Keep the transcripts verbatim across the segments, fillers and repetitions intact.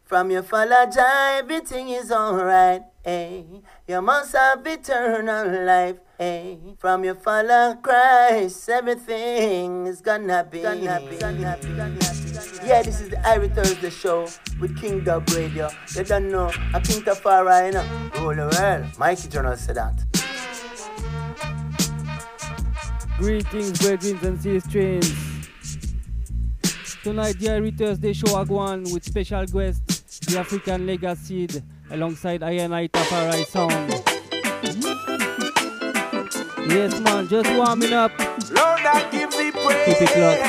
From your father Jah, everything is alright. Hey, you must have eternal life. Hey, from your father Christ, everything is gonna be. Gonna be, gonna be, gonna be. Yeah, this is the Irie Thursday show with King Dub Radio. You don't know, I King Tafari, you know. Rule the world. Mikey Journal said that. Greetings, brethren and sisters. Tonight, the Irie Thursday show I go on with special guest, the African Legacy, alongside I and I Tafari Sound. Yes, man, just warming up. Lord, I give thee praise. Keep it locked.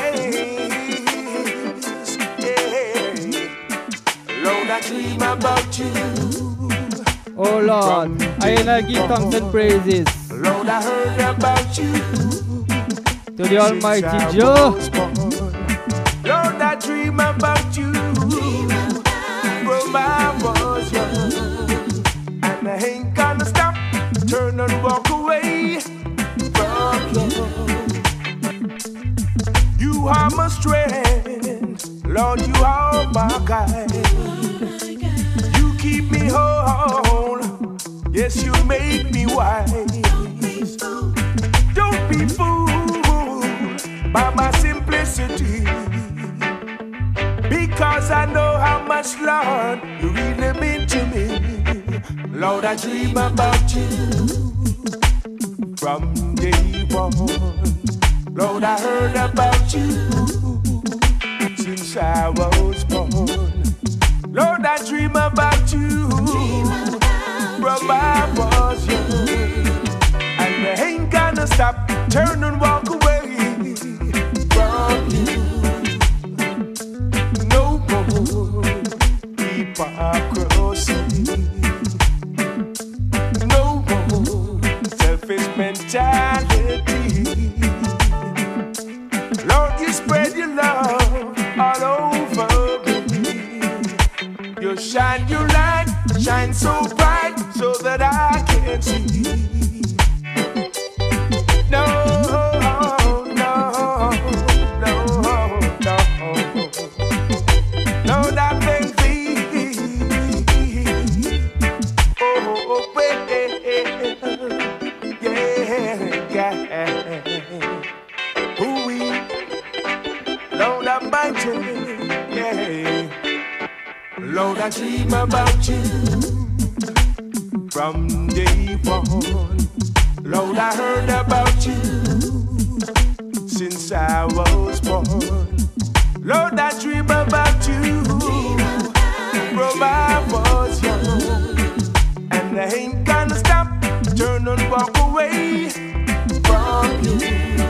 Yeah. Lord, I dream about you. Oh Lord, I and I give thanks and praises. Lord, I heard about you. To the Almighty Joe. Lord, I dream about you. From I was young, and I ain't gonna stop. Turn and walk away from you. You are my strength, Lord. You are my guide. You keep me whole. Yes, you make me wise. Don't be fooled by my simplicity, because I know how much, Lord, you really mean to me. Lord, I dream about you from day one. Lord, I heard about you since I was born. Lord, I dream about you from I was young, and I ain't gonna stop. Turn and walk away from you. No more hypocrisy. No more selfish mentality. Lord, you spread your love all over me. You shine your light, shine so bright, so that I can see. No, no, no, no. Lord, I thank thee. Oh, well, yeah, yeah. Ooh, Lord, I'm mighty, yeah. Lord, I dream about you from day one. Lord, I heard about you since I was born. Lord, I dream about you from I was young, and I ain't gonna stop. Turn and walk away from you.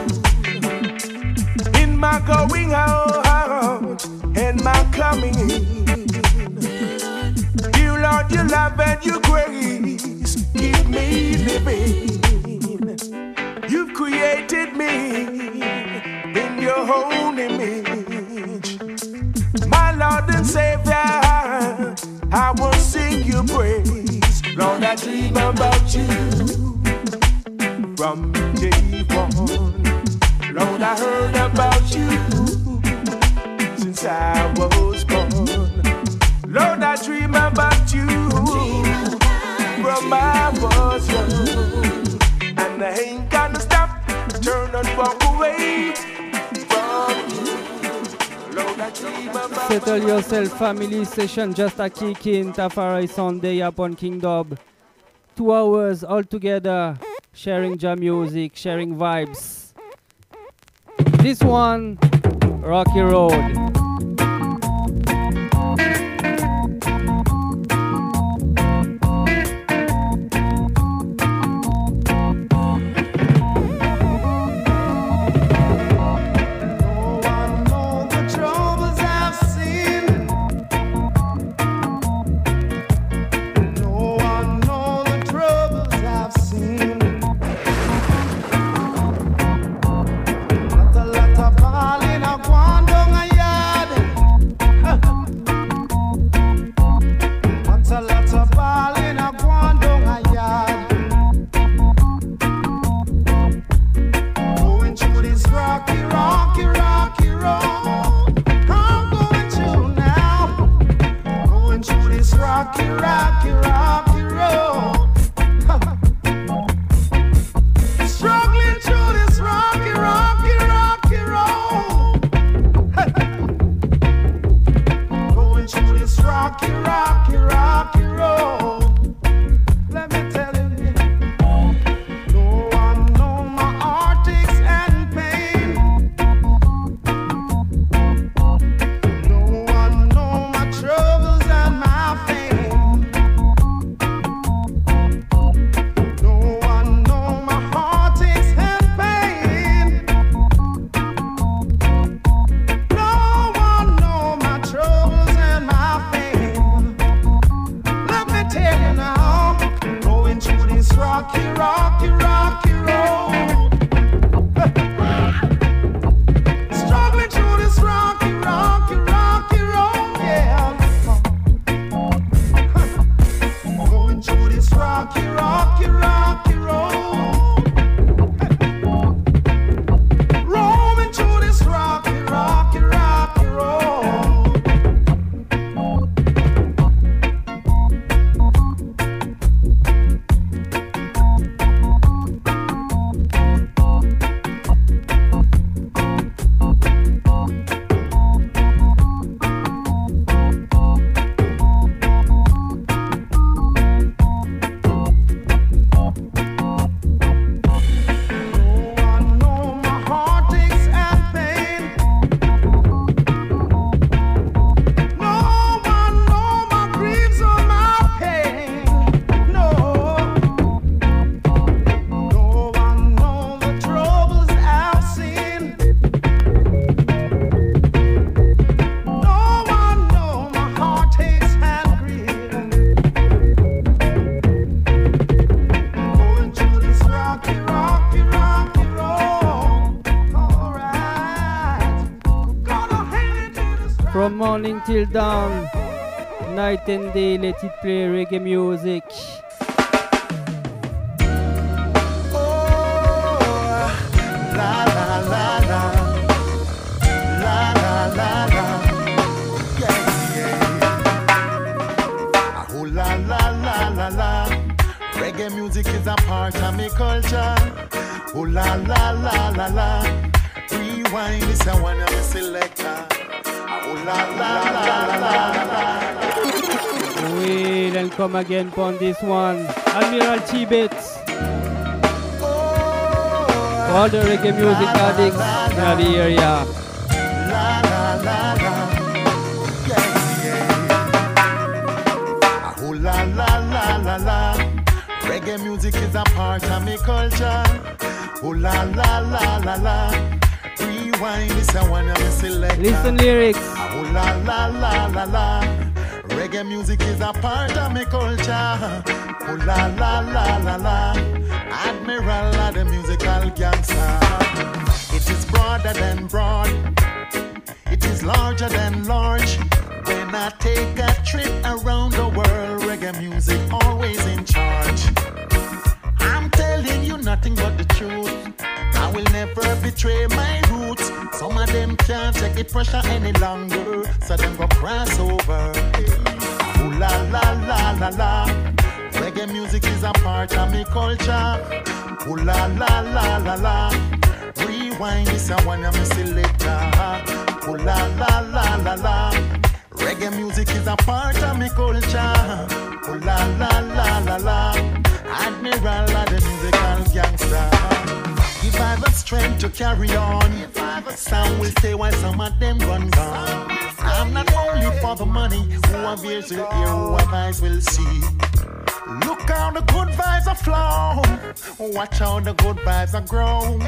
In my going out and my coming in, dear Lord, your love and your grace keep me living. You've created me in your own image. My Lord and Savior, I will sing your praise. Lord, I dream about you from day one. Lord, I heard about you since I was born. Lord, I dream about you from I was young, and I ain't gonna stop. Turn and walk away from you. Lord, I dream about Settle yourself, family session, just a kick in. Tafari Sunday upon King Dub. Two hours all together, sharing jam music, sharing vibes. This one, Rocky Road. Falling, I want on a yard. rocky, rocky, rocky road. Struggling through this rocky, rocky, rocky road. Going through this rocky, rocky, rocky road. Let me tell you, no one know my heartaches and pain. No one know my troubles and my pain. No one know my heartaches and pain. No one know my troubles and my pain. Let me tell you now, going through this rocky, rocky, rocky road. Struggling through this rocky, rocky, rocky road, yeah. Going through this rocky, rocky, rocky road. Roaming through this rocky, rocky, rocky road. No one know my heartaches and pain. No one know my griefs or my pain. No. No one know the troubles I've seen. No one know my heartaches and grief. Going through this rocky, rocky, rocky road. All right. Gonna head to this From morning till dawn, night and day, let it play reggae music. Oh, la la la la, la la la la, yeah yeah. Oh la la la la la, reggae music is a part of my culture. Oh la la la la la, rewind this a one of my selector. Oh la la la la la. Wait and come again on this one. Admiral Tibet. Oh, All the reggae music addicts in the area. la la la la, yeah yeah. Oh la la la la la, reggae music is a part of my culture. Oh la la la la la, rewind this a one of my selector. Listen lyrics. Oh la la la la la, reggae music is a part of my culture. Oh la la la la la, admiral of the musical gangster. It is broader than broad, it is larger than large. When I take a trip around the world, reggae music always in charge. I'm telling you nothing but the truth. I will never betray my roots. Some of them can't take the pressure any longer, so them go cross over. Ooh la la la la la, reggae music is a part of my culture. Ooh la la la la la, rewind this a one of my selector. Ooh la la la la la, reggae music is a part of my culture. Ooh la la la la la, admiral of the musical gangster. Give I the strength to carry on. Some will stay while some of them run gone. I'm not only for the money, who have ears will hear, who have eyes will see. Look how the good vibes are flow. Watch how the good vibes are grow.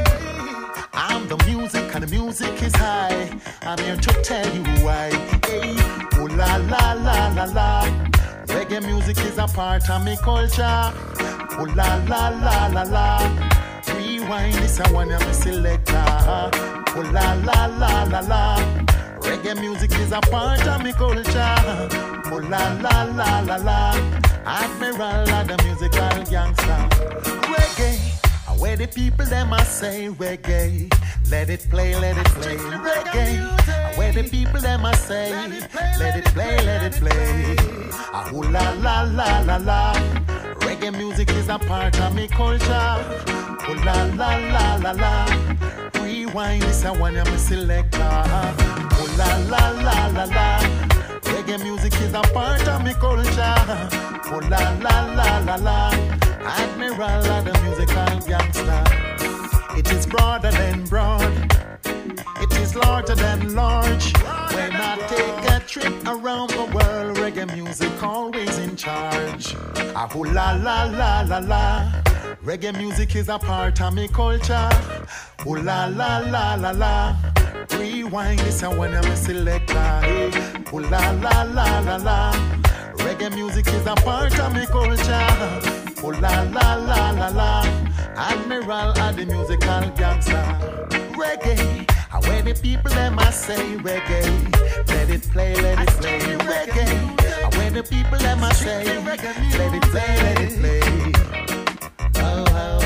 I'm the music and the music is high. I'm here to tell you why. Hey, ooh la la la la la, reggae music is a part of my culture. Ooh la la la la la, rewind this a one of my selector. Ooh la la la la la, reggae music is a part of my culture. Ooh la la la la la, admiral of the musical gangster. Reggae, where the people them a say reggae. Let it play, let it play. Reggae, where the people them a say. Let it play, let it play. Ah, ooh la la la la la. Reggae music is a part of me culture. Ooh la la la la la. Rewind this I want me selector. Ooh la la la la la. Reggae music is a part of me culture. Ooh la la la la la. Admiral of the musical gangster. It is broader than broad. It is larger than large. When I take a trip around the world, reggae music always in charge. Ah, ooh la la la la la. Reggae music is a part of me culture. Ooh la la la la la. Rewind this and when I'm a selector. Ooh la la la la la. Reggae music is a part of me culture. Ooh la la la la la. Admiral of the musical gangster. Reggae. And when the people them I say reggae, let it play, let it play, reggae. And when the people them I say, let it play, let it play. Oh, oh, oh,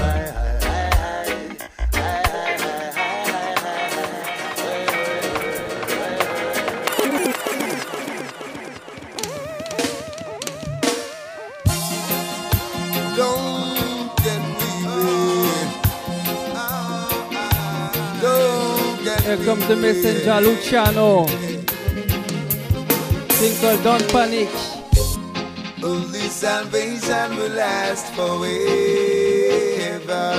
Don't get weary. Don't get Here comes the messenger Luciano. Thing called Don't Panic. Only salvation will last forever.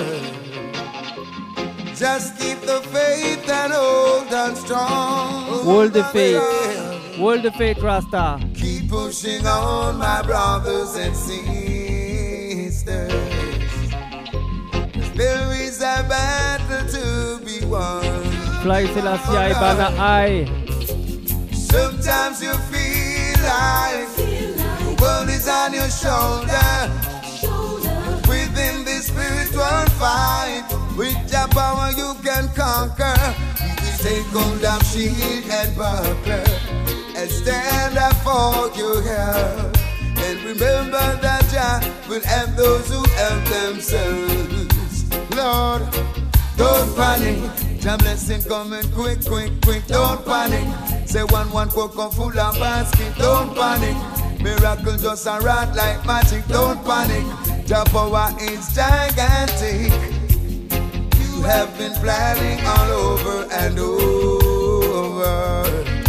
Just keep the faith and hold on strong. Hold the faith. Hold the faith, Rasta. Keep pushing on, my brothers and sisters. There is a battle to be won. Fly Selassie I banner I. Sometimes you feel like the world is on your shoulder. Within this spiritual fight, with your power you can conquer. You will take hold of shield and buckler and stand up for your help. And remember that Jah will help those who help themselves. Lord, don't panic. Jah blessing coming quick, quick, quick. Don't panic. Say one, one cocoa full of basket. Don't panic. Miracle just a rat like magic. Don't panic. Jah power is gigantic. You have been planning all over and over.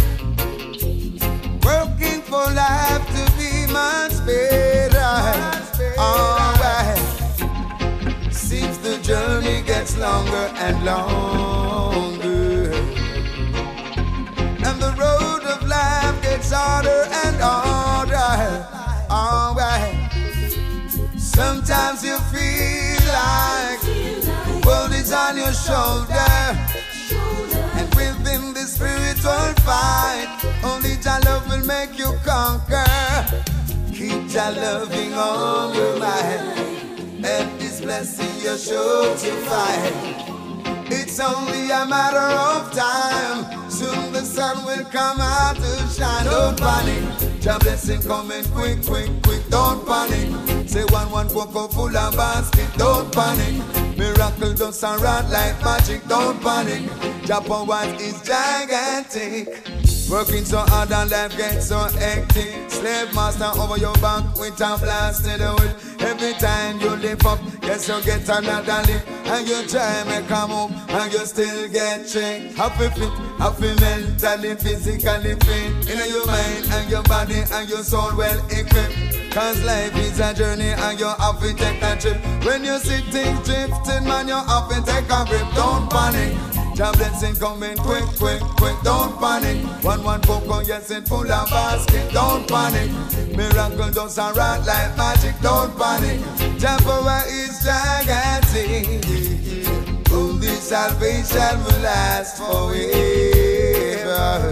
Working for life to be much better. Alright. Seems the journey gets longer and longer. And the road of life gets harder and harder. Alright. Sometimes you feel like the world is on your shoulder. And within the spiritual fight, only Jah love will make you conquer. Keep Jah loving on your mind, and this blessing you're sure to find. It's only a matter of time. Soon the sun will come out to shine. Don't panic. Jah blessing coming quick, quick, quick. Don't panic. Say one, one cocoa full of basket. Don't panic. Miracle just a run like magic. Don't panic. Jah power is gigantic. Working so hard and life gets so hectic. Slave master over your back with a blasted away. Every time you lift up, yes you get another lift. And you try make a move and you still get tricked. Happy fit, happy mentally, physically fit. In your mind and your body and your soul well equipped. Cause life is a journey and you have to take a trip. When you see things drifting, man, you have to take a grip. Don't panic. Jah blessing coming quick, quick, quick. Don't panic. One, one cocoa, yes, it full of basket. Don't panic. Miracle just a run like magic. Don't panic. Jah power is gigantic. Only salvation will last forever.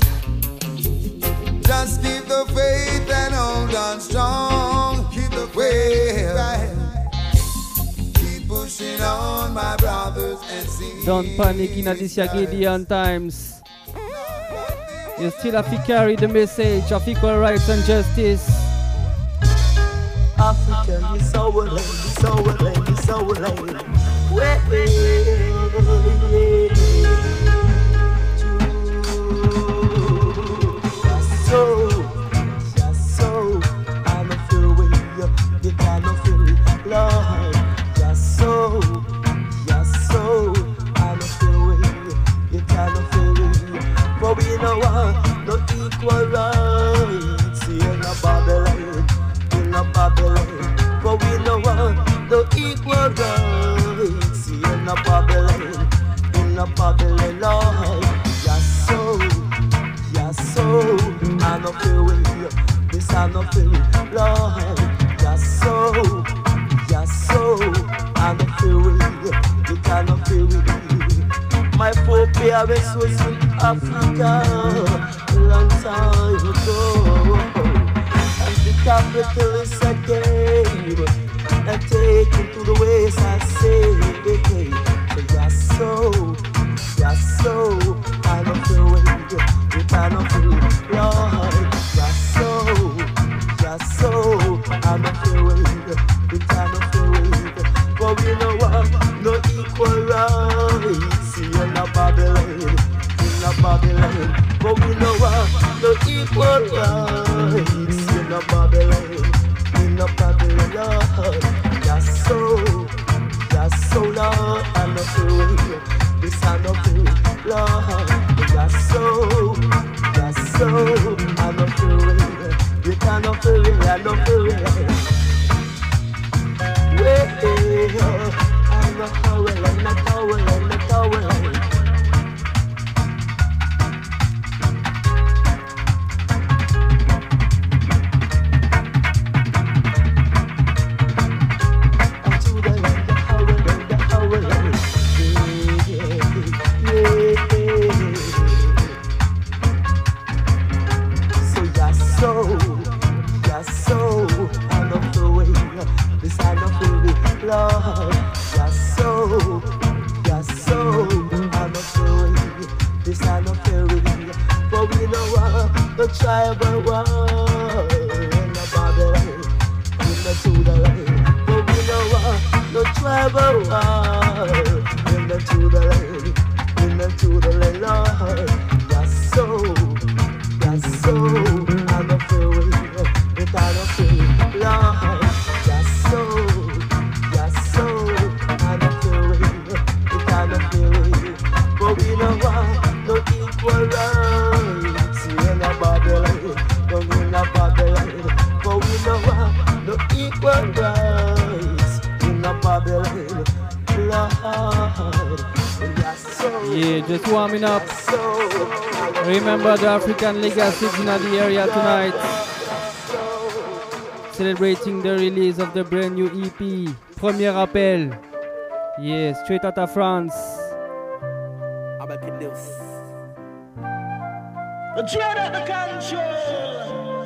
Just keep the faith and hold on strong. Keep the faith right. Keep pushing on, my brothers and sisters. Don't panic in this Gideon times. You still have to carry the message of equal rights and justice. Africa, you so lame, you so lame, you so lame. Wait, wait, so, just so, I'm not feeling, Lord, just so, just so, I'm not feeling, you cannot feel it. My poor parents was in Africa a long time ago, and the capitalists came and take him to the ways I say, just so, just so, I'm not feeling, you cannot feel it, Lord, just so, just so, I'm not feeling, you cannot feel it, but we know what, no equal rights in a Babylon, in a Babylon, but we know what, no equal rights in a Babylon, in a Babylon, Lord, just so, just so, Lord, I'm not feeling, this I'm not feeling, Lord, just so, just so, I'm not feeling, you cannot feel it, I'm not feeling. Wait, I'm not howling, I'm not howling, I'm not howling. I'm to the land, the howling, the howling. So just so, just so, I'm not feeling. This I don't feel it, Lord. Just so, just so, I'm not feeling. This I don't feel it. But we know what the tribal war in the Babylon, in the Tudor land. But we know what the tribal war in the Tudor land, in the Tudor land, Lord. Just so, just so, I'm not feeling. This I don't feel it, Lord. Just so, just so, I'm not feeling, it I'm not feeling. But we know what, no equal rights in a Babylon, no in a Babylon. But we know what, no equal rights in a Babylon, Lord. Just so, Yeah, just warming up. so, Remember the African legacy in the area tonight. Celebrating the release of the brand new E P. Premier appel. Yeah, straight out of France. Dread at the control.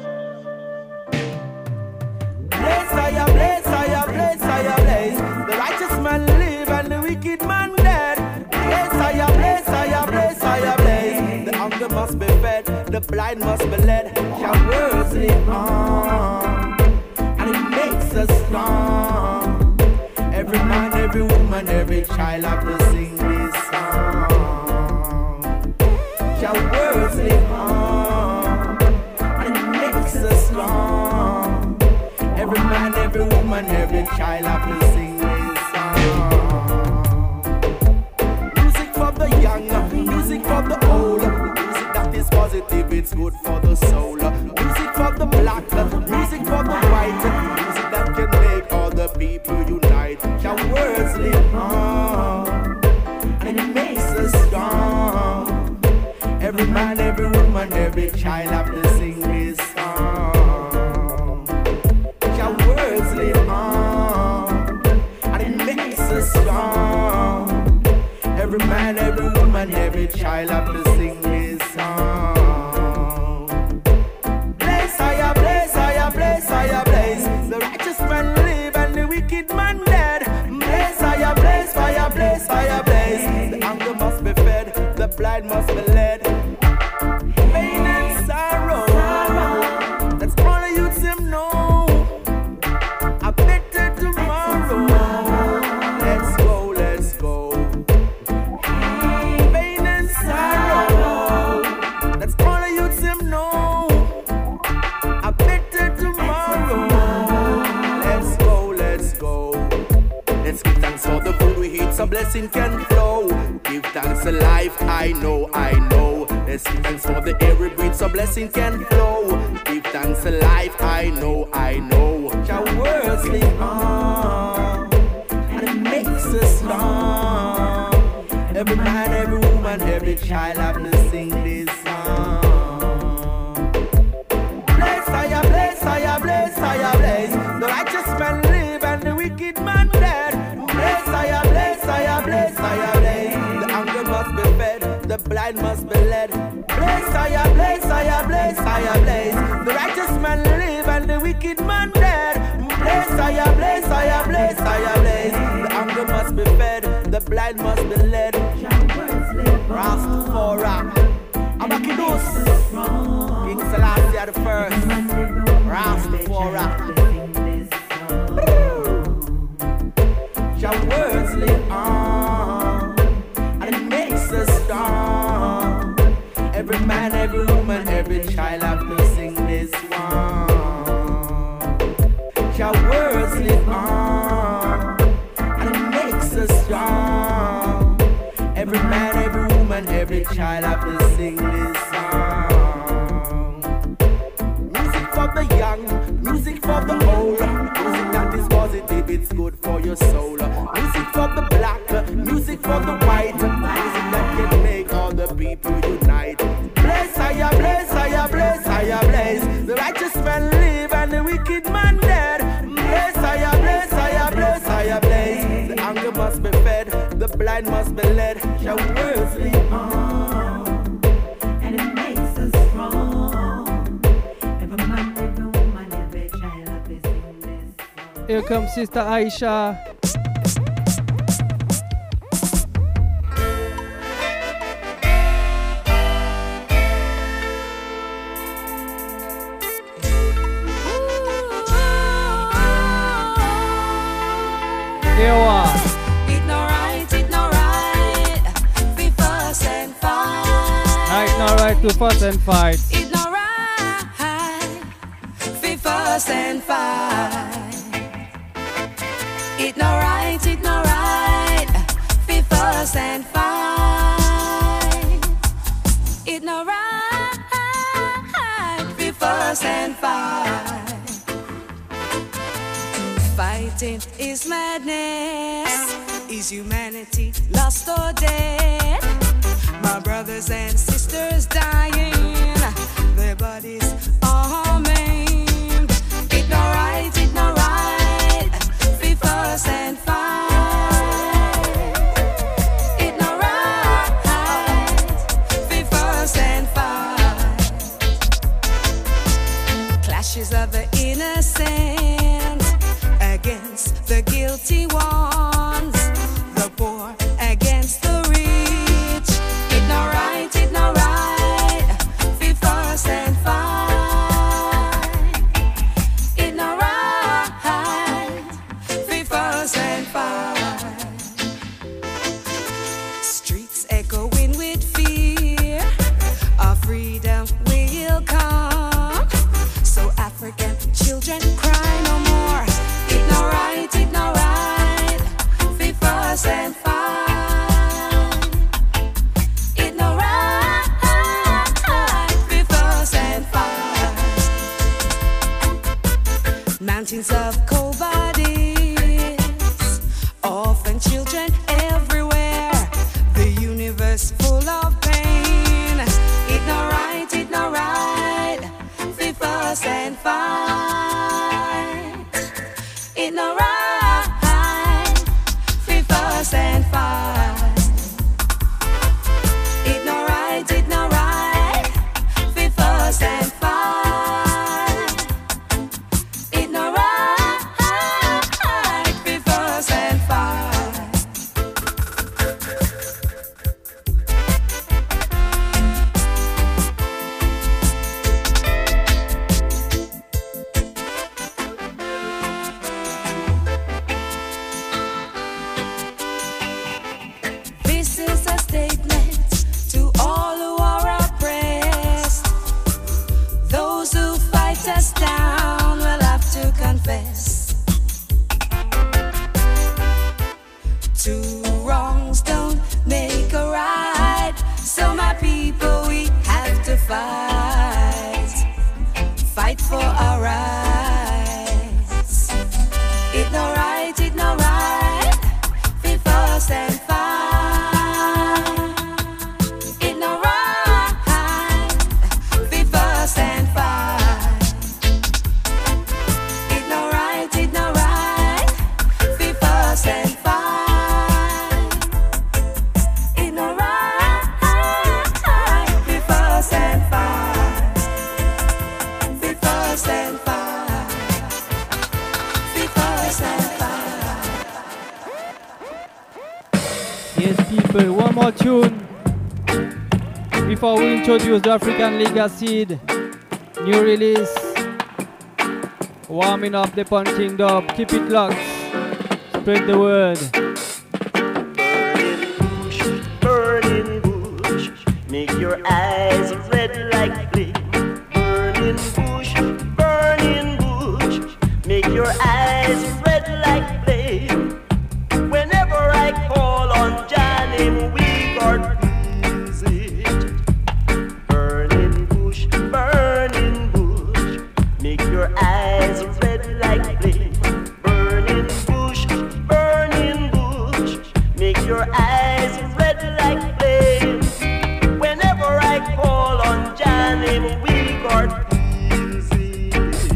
Blaze, fire, blaze, fire, blaze, fire, blaze. The righteous man live and the wicked man dead. Blaze, fire, blaze, fire, blaze, fire, blaze. The hunger must be fed, the blind must be led. Your words live on, and it makes us strong. Every man, every woman, every child have to sing this song. Your words live on, and it makes us strong. Every man, every woman, every child have to sing this song. Music for the young, music for the old. Music that is positive, it's good for the soul. Music for the black, music for the white. Music that can make all the people unite. Your words live on, and it makes us strong. Every man, every woman, every child have to sing this song. Your words live on, and it makes us strong. Every man, every woman, every child have to sing this song. Blaze, fire, blaze, fire, blaze, fire, blaze. The righteous man live and the wicked man dead. Blaze, fire, blaze, fire, blaze, fire, blaze. The hunger must be fed, the blind must be led. Pain and sorrow, that's all the youths them know. A better tomorrow. Let's go, let's go. Pain and sorrow, that's all the youths them know. A better tomorrow. Let's go, let's go. Let's give thanks for the food we eat, so blessing can flow. Give thanks to life, I know, I know. Let's give thanks for the air we breathe, so blessing can flow. Give thanks to life, I know, I know. Your words live on, and it makes us strong. Every man, every woman, every child have to sing this song. Blaze, fire, blaze, blind must be led. Blaze fire, blaze fire, blaze fire, blaze. The righteous man live and the wicked man dead. Blaze fire, blaze fire, blaze fire, blaze. The hunger must be fed, the blind must be led. Rastafari, Abakidos, King Selassie the first. Rastafari. Your words live on, and it makes us strong. Every man, every woman, every child have to sing this one. Your words live on, and it makes us strong. Every man, every woman, every child have to sing this song. Music for the young, music for the old. Music that is positive, it's good for your soul. Music for the black, music for the white. Music that can make all the people unite. Blaze fire, blaze fire, blaze fire, blaze. The righteous man live and the wicked man dead. Blaze fire, blaze fire, blaze fire, blaze. The hunger must be fed, the blind must be led. Your words live on, and it makes us strong. Every man, every woman, every child have to sing this song. Here comes Sister Aisha. Here we are. It no right, it no right. We fuss and fight. Right, no right to fuss and fight. It no right. We fuss and fight. It no right, it no right. We fuss and fight. It no right. We fuss and fight. Fighting is madness. Is humanity lost or dead? My brothers and sisters dying, their bodies are maimed. It no right, it no right. We fuss and fight. It no right. We fuss and fight. Clashes of the innocent against the guilty ones, the poor against the rich. It no right, it no right. We fuss and fight. It no right. We fuss and fight. Streets echoing with fear. Our freedom will come. So African children cry no more. It no right, it no right. We fuss and fight. It no right. We fuss and fight. Mountains of cold bodies, orphan children everywhere. The universe full of pain. It no right, it no right. We fuss and fight. It no right. We fuss and fight. It no right, it no right. We fuss and fight. It no right. We fuss and fight. This is a statement to all who are oppressed. Those who fight us down will have to confess. Two wrongs don't make a right. So my people, we have to fight. Fight for our rights. It no right, it no right. We fuss and fight. It no right. We fuss and fight. It no right, it no right. We fuss and fight. It no right. people. One more tune before we introduce the African Legacy. New release. Warming up the Pun King Dub. Keep it locked. Spread the word. Burning bush, make your eyes red like flame. Burning bush, burning bush, make your eyes red like flame. Whenever I call on Jah name, we got visit. Burning bush, burning bush, make your eyes red like flame. Burning bush, burning bush, make your eyes red like flame. Whenever I call on Jah name, we got visit.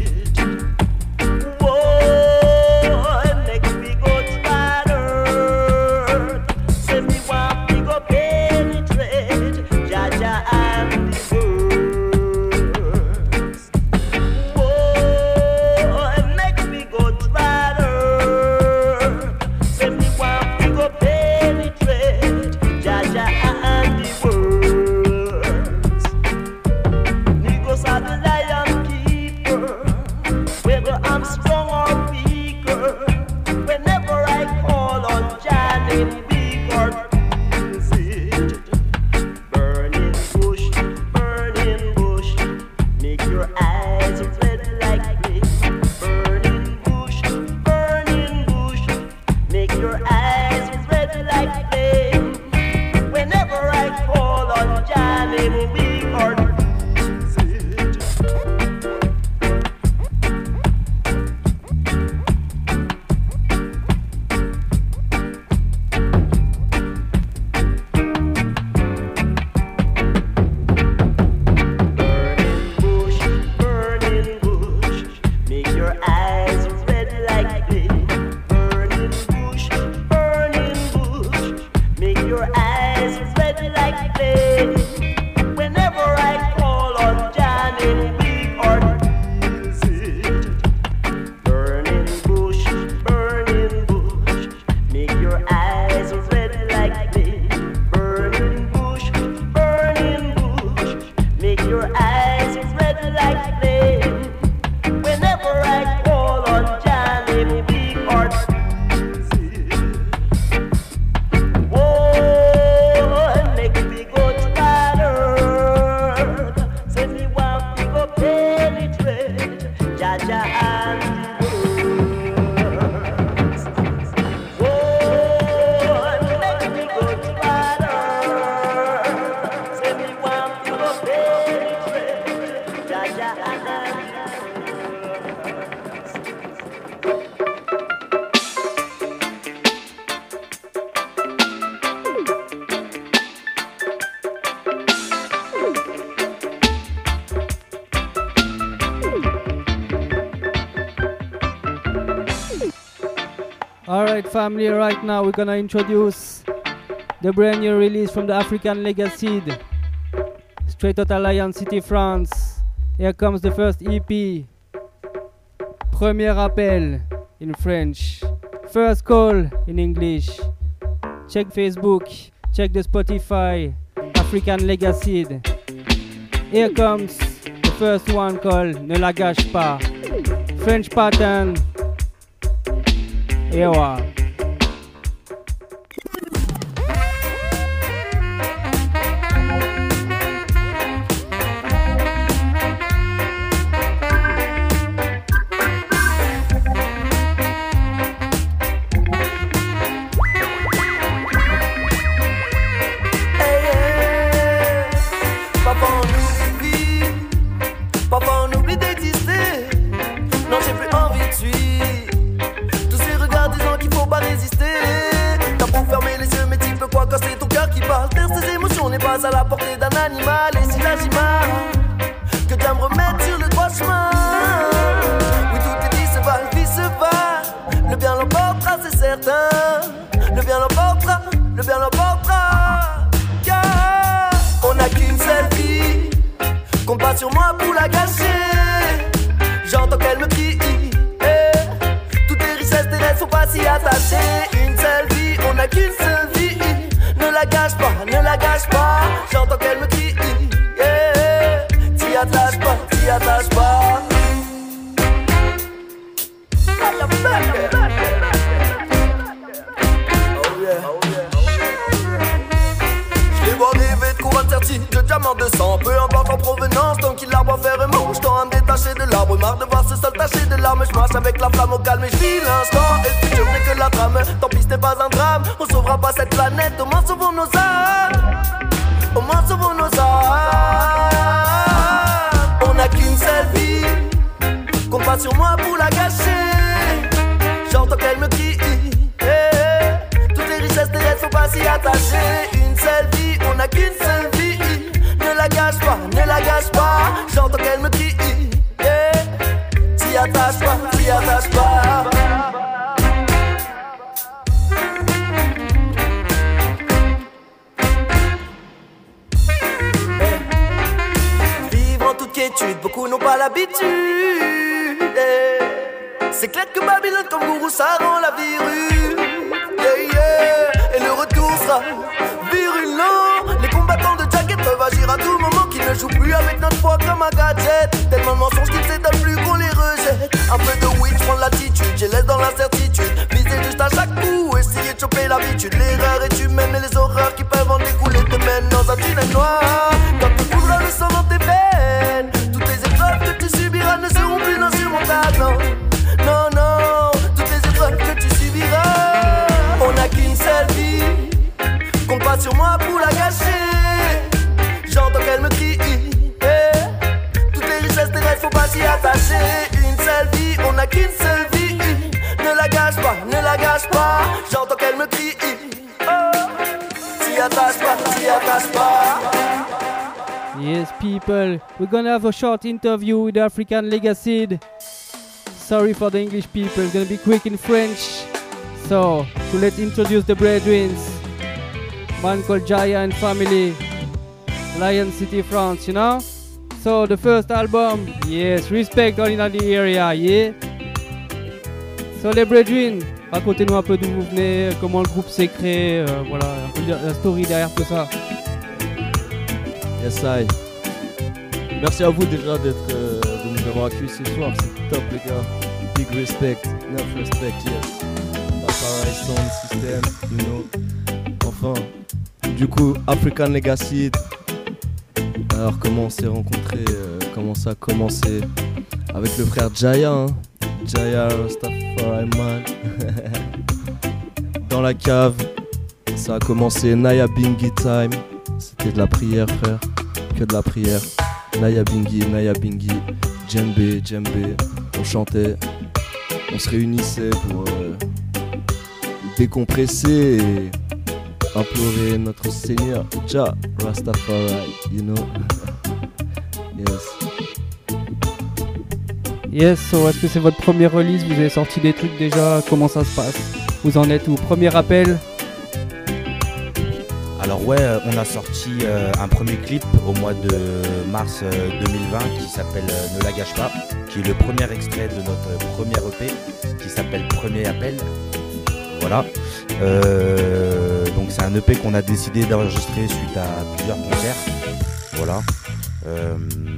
Whoa, make me go to earth. Say me want me go penetrate Jah Jah and the words. Whoa, make me go to earth. Say me want me go penetrate Jah Jah and the words. Negroes are the lion keeper, whether I'm strong or weaker. Whenever I call on Jah name, we got visit. Burning bush, burning bush, make your eyes red like flame. Burning bush, burning bush, make your eyes red like flame. Whenever I call on Jah name, we got visit. Burning bush, burning bush, make your eyes red like flame. Burning bush, burning bush, make your eyes red like flame. Whenever I call on Jah name, we are visit. Burning bush, burning bush, make your eyes red like flame. Burning bush, burning bush, make your eyes red like flame. Whenever I call on Jah name, we are visit. Whoa, make me go to that earth. Say me want me go penetrate Jah Jah and the words. Whoa, make me go to that earth. Say me want me go penetrate Jah Jah and the words. Alright, family, right now we're gonna introduce the brand new release from the African Legacy. Straight out of Lion City, France. Here comes the first E P. Premier Appel in French. First Call in English. Check Facebook, check the Spotify, African Legacy. Here comes the first one called Ne la gâche pas. French pattern. Here we are. Papa on oublie, papa on oublie d'exister. Non, j'ai plus envie de suivre tous ces regards disant qu'il faut pas résister. T'as beau fermer les yeux, mais tu peux quoi quand c'est ton cœur qui parle. Taire ses émotions n'est pas à la portée d'un animal. Et si là j'y marre, que Dieu me remette sur le droit chemin. Oui, tout est dit, se va, le vie se va. Le bien l'emportera, c'est certain. Le bien l'emportera, le bien l'emportera. Yeah. On n'a qu'une seule vie, compte pas sur moi pour la gâcher. J'entends qu'elle me crie, eh. Toutes les richesses terrestres sont pas si attachées. Une seule vie, on n'a qu'une seule vie, ne la gâche Je les vois rêver de couronne certie, de diamants de sang. Peu importe en provenance, tant qu'il l'arbre à faire et mouche. Je tends à me détacher de l'arbre, marre de voir ce sol taché de larmes. Je marche avec la flamme au calme et je vis l'instant. Et le futur n'est que la trame, tant pis ce n'est pas un drame. On sauvera pas cette planète, au moins sauvons nos âmes. Au moins sauvons nos âmes. On n'a qu'une seule vie, compte pas sur moi pour la gâcher. J'entends qu'elle me crie, eh. Toutes les richesses terrestres faut pas s'y attacher. Une seule vie, on n'a qu'une seule vie. Ne la gâche pas, ne la gâche pas. J'entends qu'elle me crie, eh. T'y attache pas, t'y attache pas. Vivre en toute quiétude, beaucoup n'ont pas l'habitude. eh. C'est clair que Babylone comme gourou ça rend la vie rude. Yeah, yeah. Et le retour sera virulent. Les combattants de Jacket peuvent agir à tout moment. Qu'ils ne jouent plus avec notre foi comme un gadget. Tellement de mensonges qu'ils ne s'étonnent plus qu'on les rejette. Un peu de weed, je prends l'attitude, je laisse dans l'incertitude. Miser juste à chaque coup, essayer de choper l'habitude. L'erreur est humaine et les horreurs qui peuvent en découler te mènent dans un tunnel noir. Quand tu couvres le sang dans tes veines, toutes les épreuves que tu subiras ne seront plus insurmontables. Non, non, toutes les épreuves que tu subiras. On n'a qu'une seule vie, compte pas sur moi pour la gâcher. J'entends qu'elle me crie, eh. Toutes les richesses terrestres faut pas s'y attacher. Une seule vie, on n'a qu'une seule vie. Ne la gâche pas, ne la gâche pas. J'entends qu'elle me crie, oh. T'y attache pas, t'y attache pas. Yes, people, we're gonna have a short interview with African Legacy. Sorry for the English people, it's gonna be quick in French. So, to let's introduce the brethren. Man called Jaya and family. Lion City, France, you know? So, the first album, yes, respect all in the area, yeah? So, les brethren, racontez-nous un peu d'où vous venez, comment le groupe s'est créé, euh, voilà, un peu la story derrière tout ça. Yes, I. Merci à vous déjà d'être, euh, de nous avoir accueillis ce soir, c'est top les gars. Big respect, enough respect, yes. Tafari Sound System, you know. Enfin, du coup, African Legacy. Alors comment on s'est rencontrés, euh, comment ça a commencé avec le frère Jaya, hein. Jaya Rastafari man. Dans la cave, ça a commencé Naya Bingi time. C'était de la prière frère, que de la prière. Naya Bingi, Naya Bingi, djembé, djembé. On chantait, on se réunissait pour euh, décompresser et implorer notre Seigneur, Jah Rastafari, you know. Yes. Yes, so est-ce que c'est votre première release? Vous avez sorti des trucs déjà? Comment ça se passe? Vous en êtes où? Premier appel? Alors ouais, on a sorti euh, un premier clip au mois de mars euh, deux mille vingt qui s'appelle euh, Ne la gâche pas, qui est le premier extrait de notre premier E P qui s'appelle Premier appel. Voilà. Euh, donc c'est un E P qu'on a décidé d'enregistrer suite à plusieurs concerts. Voilà. Euh,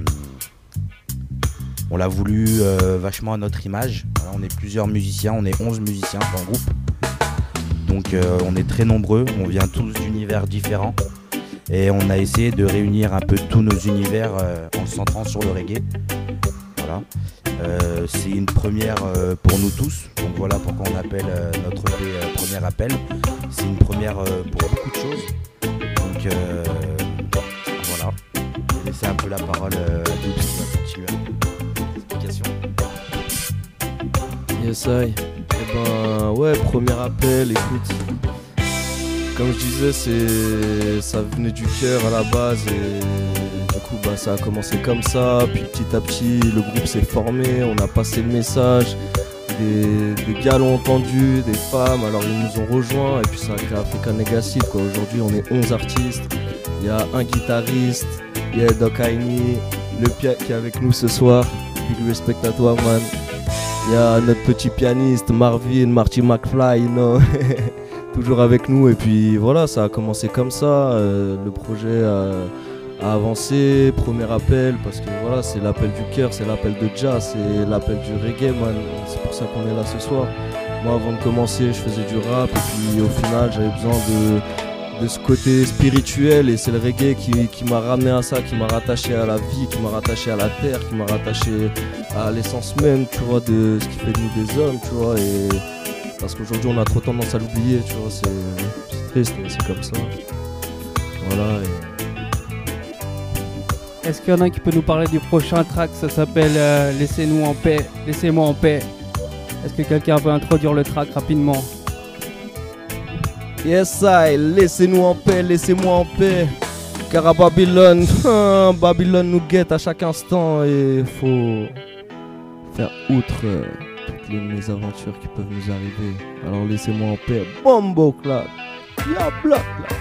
on l'a voulu euh, vachement à notre image. Voilà, on est plusieurs musiciens, on est onze musiciens dans le groupe. Donc euh, on est très nombreux, on vient tous d'univers différents. Et on a essayé de réunir un peu tous nos univers euh, en se centrant sur le reggae. Voilà. Euh, c'est une première euh, pour nous tous, donc voilà pourquoi on appelle euh, notre E P euh, Premier appel. C'est une première euh, pour beaucoup de choses. Donc euh, voilà, je vais laisser un peu la parole euh, à Dubs qui va continuer l'explication. Yes I. Eh ben ouais, premier appel, écoute. Comme je disais, c'est ça venait du cœur à la base et du coup bah ça a commencé comme ça, puis petit à petit le groupe s'est formé, on a passé le message, des, des gars l'ont entendu, des femmes, alors ils nous ont rejoints et puis ça a créé African Legacy quoi. Aujourd'hui on est onze artistes, il y a un guitariste, il y a Doc Aini, le Pia qui est avec nous ce soir, big respect à toi man. Il y a notre petit pianiste Marvin, Marty McFly, you know. Toujours avec nous et puis voilà, ça a commencé comme ça, euh, le projet a, à avancer. Premier appel, parce que voilà, c'est l'appel du cœur, c'est l'appel de Jah, c'est l'appel du reggae, man. C'est pour ça qu'on est là ce soir. Moi, avant de commencer, je faisais du rap, et puis au final, j'avais besoin de, de ce côté spirituel, et c'est le reggae qui, qui m'a ramené à ça, qui m'a rattaché à la vie, qui m'a rattaché à la terre, qui m'a rattaché à l'essence même, tu vois, de ce qui fait de nous des hommes, tu vois, et parce qu'aujourd'hui, on a trop tendance à l'oublier, tu vois, c'est, c'est triste, mais c'est comme ça. Voilà. Et... Est-ce qu'il y en a qui peut nous parler du prochain track? Ça s'appelle euh, Laissez-nous en paix, Laissez-moi en paix. Est-ce que quelqu'un peut introduire le track rapidement? Yes, I, laissez-nous en paix, laissez-moi en paix. Car à Babylone, Babylone nous guette à chaque instant et il faut faire outre euh, toutes les mésaventures qui peuvent nous arriver. Alors laissez-moi en paix. Bombo clap, ya bloc là.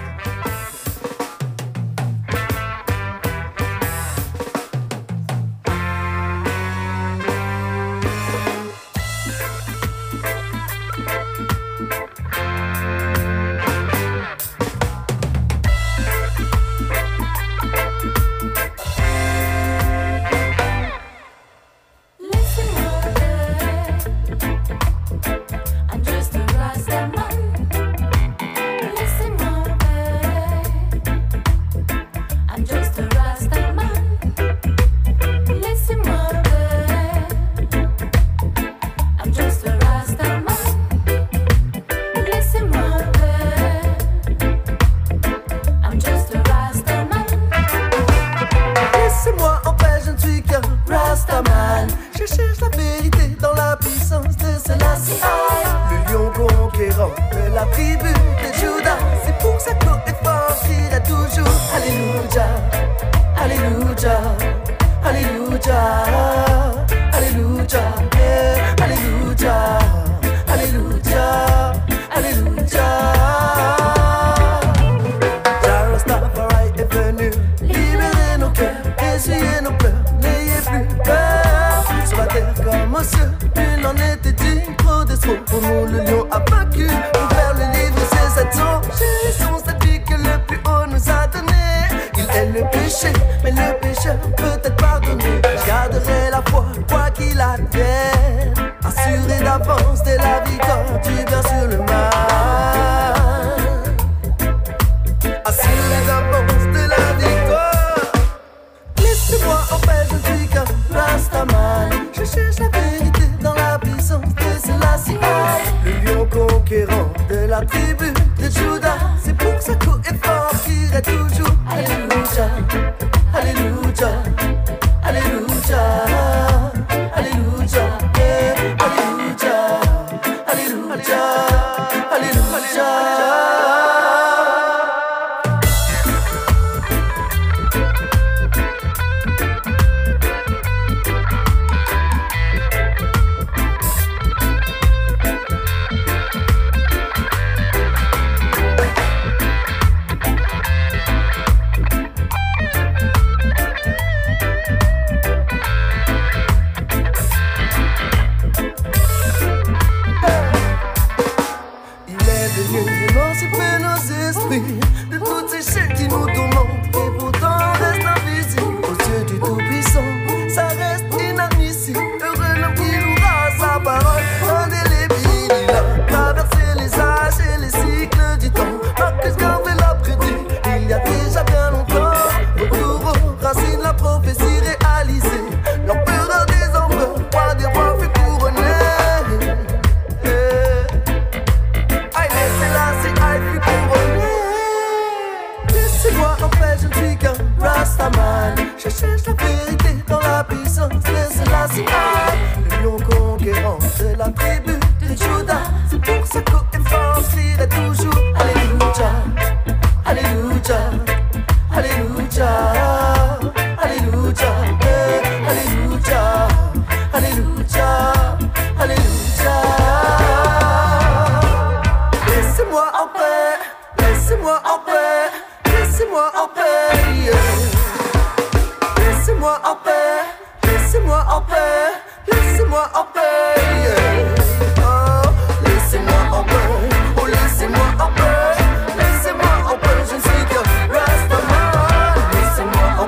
Laissez-moi en paix, je ne suis que Rastaman. Laissez-moi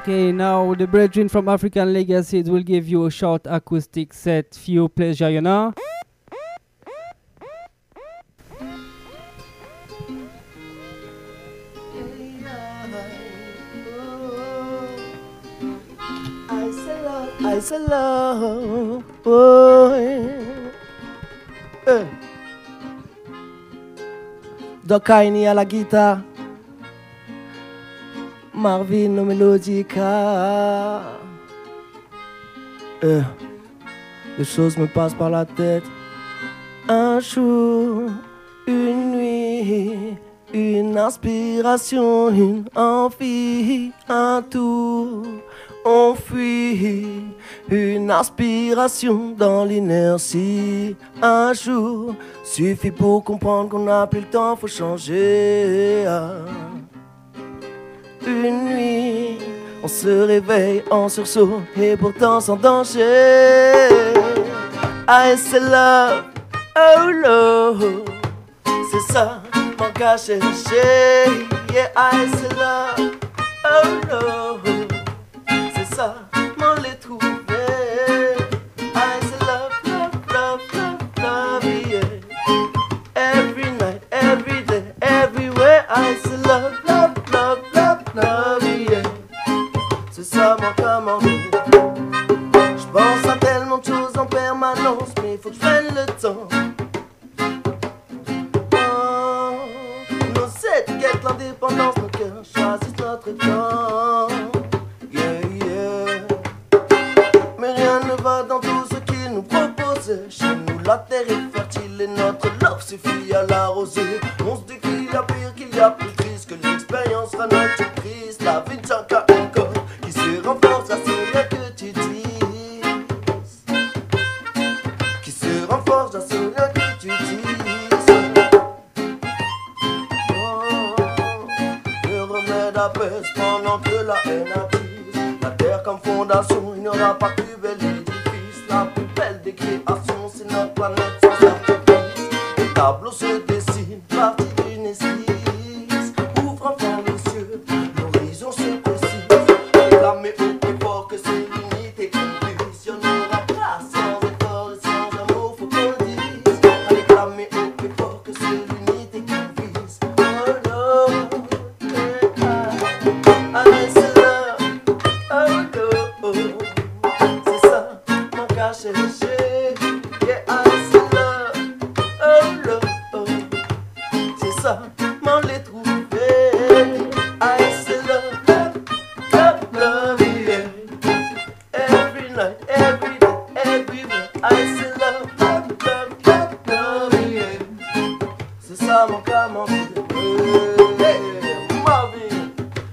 Okay, now the brethren from African Legacies will give you a short acoustic set for your pleasure, you know. I say love, I say love, oh, eh. Dokaini à la guitare, Marvin au mélodica. Eh. Les choses me passent par la tête. Un jour, une nuit, une inspiration, une envie, un tour. On fuit, une inspiration dans l'inertie. Un jour suffit pour comprendre qu'on n'a plus le temps, faut changer. Une nuit, on se réveille en sursaut et pourtant sans danger. I say love, oh love, c'est ça, manque à chercher. Yeah, I say love, oh love, c'est ça, m'en l'ai trouvé. I say love, love, love, love, love, yeah. Every night, every day, everywhere. I say love, love, love, love, love, yeah. C'est ça mon commandement. Je pense à tellement de choses en permanence, mais il faut que je prenne le temps. Oh, nos étiquettes, l'indépendance, nos cœurs choisissent notre temps. Mais rien ne va dans tout ce qu'il nous propose. Chez nous la terre est fertile et notre love suffit à l'arroser. On se dit qu'il y a pire, qu'il y a plus triste, que l'expérience sera notre prise. La vie de chacun encore qui se renforce à ce rien que tu dises. Qui se renforce à ce rien que tu dises. Oh, le remède apaise pendant que la haine attise. La terre comme fondation, il n'y aura pas plus bel édifice. La plus belle des créations, c'est notre planète sans sacrifice. Le tableau se dessine, partie d'une esquisse. Ouvre enfin les yeux, l'horizon se précise. Réclamer au plus fort que c'est l'unité qu'on puisse. Il n'y en aura pas sans effort et sans amour, faut qu'on le dise. À réclamer au plus fort que c'est l'unité qu'on vise. Oh non, ah, allez c'est là. Oh no, c'est ça, mon cas cherché. Yeah, I say love. Oh no, c'est ça, m'en l'ai trouvé. I say love, love, love, yeah. Every night, every day, everywhere. I say love, love, love, love, love, yeah. C'est ça, mon cas, mon vie. Ma vie.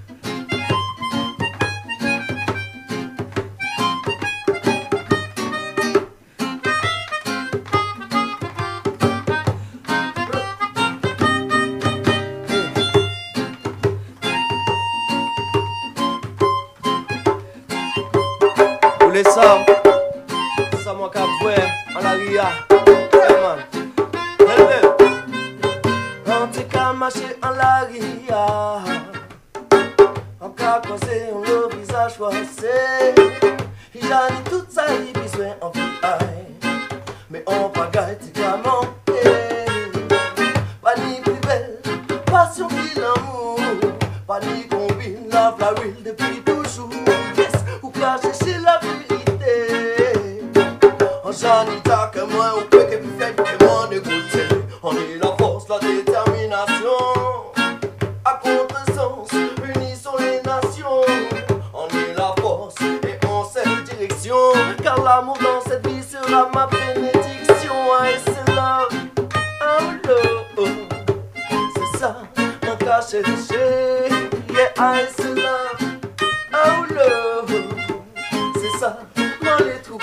Pour les sommes, ça m'a qu'à voir en la ria. Yeah, man. Hello. On t'est qu'à marcher en la ria. En cas causé, on le visage choisé. Il y a tout ça, il besoin en vie. Mais on pagaille, t'es qu'à monter. Pas ni plus belle, passion qui l'amour. Pas ni combine, love la real depuis toujours. Yes, ou cacher chez la vérité. En Janita que moi, on peut que plus fait que moi dégoûter. On est la force, la détermination. À contre-sens, unissons les nations. On est la force et on sait direction. Car l'amour dans cette vie sera ma bénédiction. I say love, oh love. C'est ça, mon cas cherché. Yeah, I say love, oh love. C'est ça, m'en l'ai trouvé.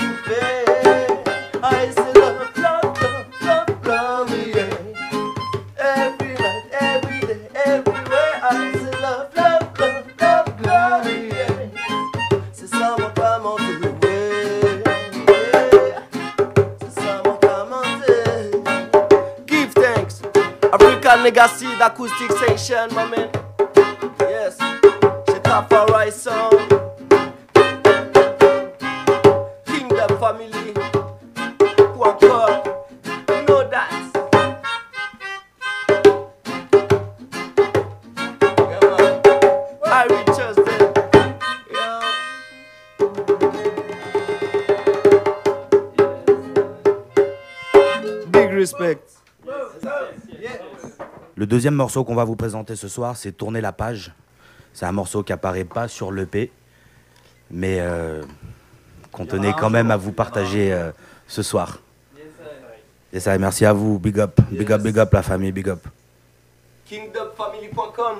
I say love, love, love, love, love, yeah. Every night, every day, everywhere. I say love, love, love, love, love, yeah. C'est ça, mon commandé. C'est ça, mon commandé. Give thanks. African Legacy, Acoustic Station, my man. Yes, c'est ta Farai Sound. Le deuxième morceau qu'on va vous présenter ce soir, c'est Tourner la page. C'est un morceau qui apparaît pas sur l'E P, mais euh, qu'on tenait quand même à vous partager euh, ce soir. Et ça, merci à vous, big up, big up, big up la famille, big up. kingdom family point com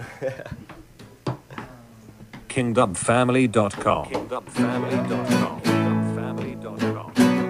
kingdom family dot com kingdom family dot com kingdom family dot com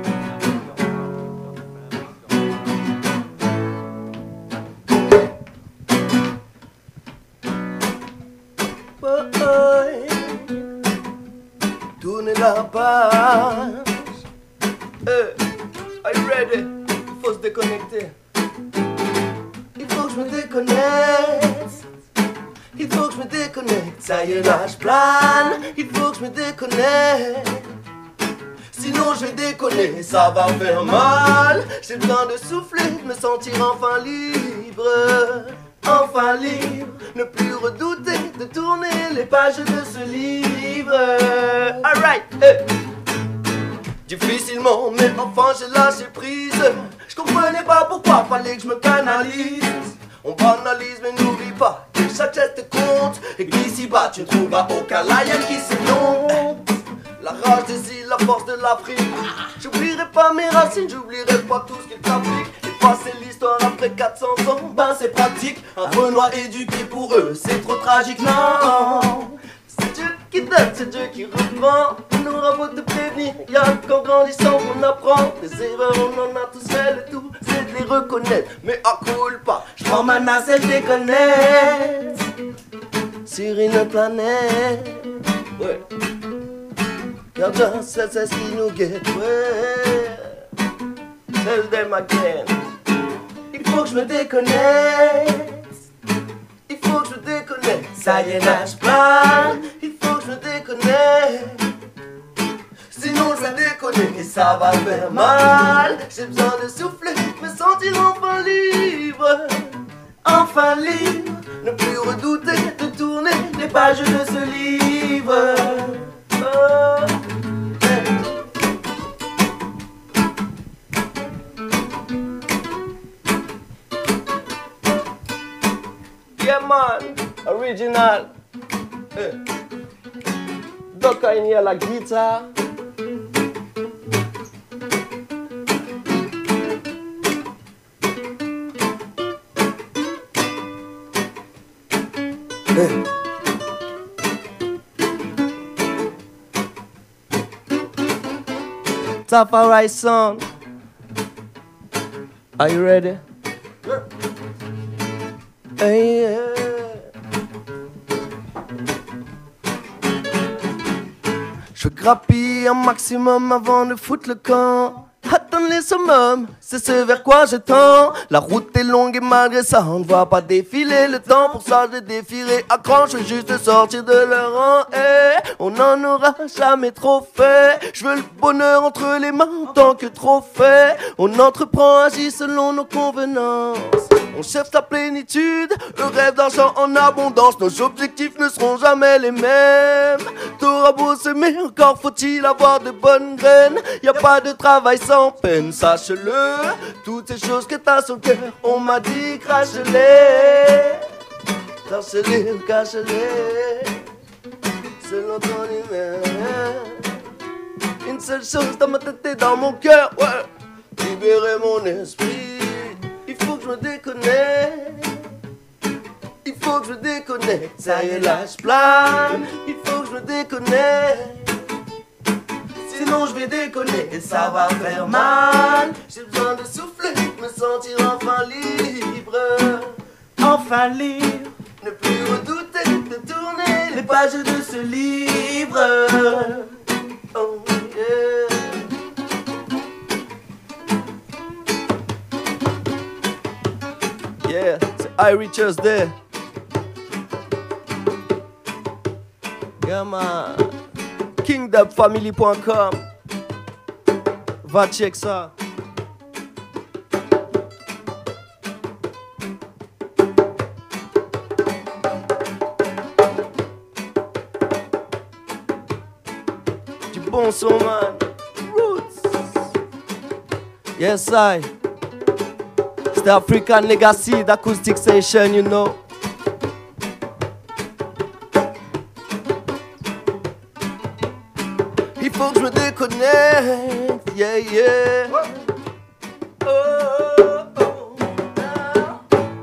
Tourner la page. Hey, are you ready? Il faut se déconnecter. Il faut que je me déconnecte. Il faut que je me déconnecte. Ça y est, là je plane. Il faut que je me déconnecte. Sinon je vais déconner, ça va faire mal. J'ai besoin de souffler, de me sentir enfin libre. Enfin libre, ne plus redouter de tourner les pages de ce livre. Alright, hey. Difficilement, mais enfin j'ai lâché prise. Je comprenais pas pourquoi fallait que je me canalise. On banalise mais n'oublie pas que chaque geste compte. Et qu'ici-bas tu ne trouveras aucun lion qui se dompte. La rage des îles, la force de l'Afrique. J'oublierai pas mes racines, j'oublierai pas tout ce qu'ils trafiquent. Effacer l'histoire après quatre cents ans, ben c'est pratique. Un Renoir éduqué pour eux, c'est trop tragique, non. C'est Dieu qui donne, c'est Dieu qui reprend. On aura beau te prévenir, y'a qu'en grandissant qu'on apprend. Les erreurs, on en a tous fait, le tout c'est de les reconnaître. Mais à culpa, je prends ma nacelle, je déconnecte. Sur une planète, ouais. Regarde, c'est ce qui nous guette, ouais. Tell them again. Il faut que je me déconnecte. Il faut que je me déconnecte. Ça y est, là je plane. Il faut que je me déconnecte. Sinon je vais déconner et ça va faire mal. J'ai besoin de souffler, me sentir enfin libre. Enfin libre. Ne plus redouter de tourner les pages de ce livre. Oh. Yeah man, original. Hey. Doc in here la guitare. Hey. Tafari son. Are you ready? Yeah. Hey, yeah. Je grappille un maximum avant de foutre le camp. Attendre les summums, c'est ce vers quoi je tends. La route est longue et malgré ça, on ne voit pas défiler le temps. Pour ça, je défierai à cran, je veux juste sortir de leur rang. Hey, on n'en aura jamais trop fait. Je veux le bonheur entre les mains en tant que trophée. On entreprend, agit selon nos convenances. On cherche la plénitude, le rêve d'argent en abondance. Nos objectifs ne seront jamais les mêmes. T'auras beau semer, encore faut-il avoir de bonnes graines. Y a pas de travail sans peine, sache-le. Toutes ces choses que t'as sur le cœur, on m'a dit crache-les. Cache-les, cache-les. Selon ton humeur. Une seule chose dans ma tête et dans mon cœur, ouais. Libérer mon esprit. Il faut que je me déconnecte. Il faut que je me déconnecte. Ça y est, là je plane. Il faut que je me déconnecte. Sinon je vais déconner et ça va faire mal. J'ai besoin de souffler, me sentir enfin libre. Enfin libre. Ne plus redouter de tourner les pages de ce livre. Oh yeah. Yeah, c'est I Reachers there. Yeah man. kingdom family point com. Va check ça. Du bon son man. Roots. Yes I. the African Legacy, the acoustic session, you know. He folks where they connect, yeah, yeah. Oh, oh, oh, now.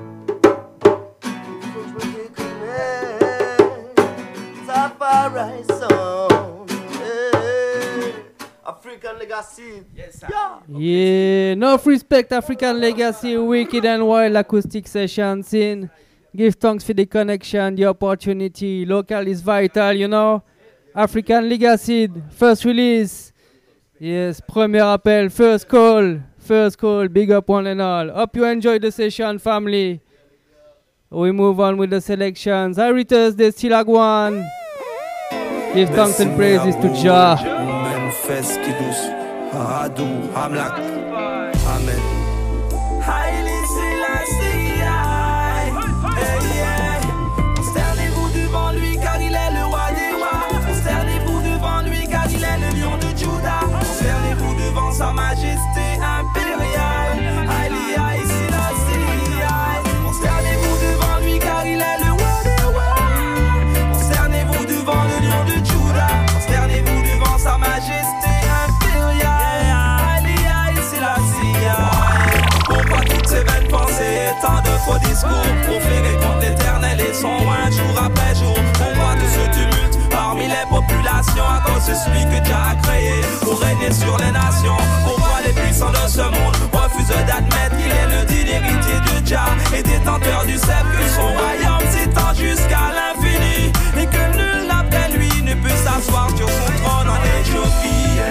He folks where they connect, Tafari sound, yeah. African Legacy, yes, yeah. Yeah, enough respect, African Legacy, Wicked and Wild acoustic session scene. Give thanks for the connection, the opportunity. Local is vital, you know. African Legacy, first release. Yes, premier appel, first call. First call, big up one and all. Hope you enjoy the session, family. We move on with the selections. Every Thursday, still a one. Give thanks and praises to Jah. Manifest Kiddush, Hadu, Hamlak, Amen. Haile Selassie, hey, yeah. Consternez-vous devant lui car il est le roi des rois. Consternez-vous devant lui car il est le lion de Juda. Consternez-vous devant sa majesté impériale. Haile Selassie, consternez-vous devant lui car il est le roi des rois. Consternez-vous devant le lion de Juda. Consternez-vous devant sa majesté impériale. Haile Selassie. Pourquoi toutes ces vaines pensées et tant de faux discours proférés contre l'éternel et son roi jour après jour? Pourquoi tout ce tumulte parmi les populations à cause de celui que Dieu a créé pour régner sur les nations? Pourquoi les puissants de ce monde refusent d'admettre qu'il est le digne héritier de Dieu et détenteur du sceptre, que son royaume s'étend jusqu'à l'infini et que nul après lui ne peut s'asseoir sur son trône en Éthiopie,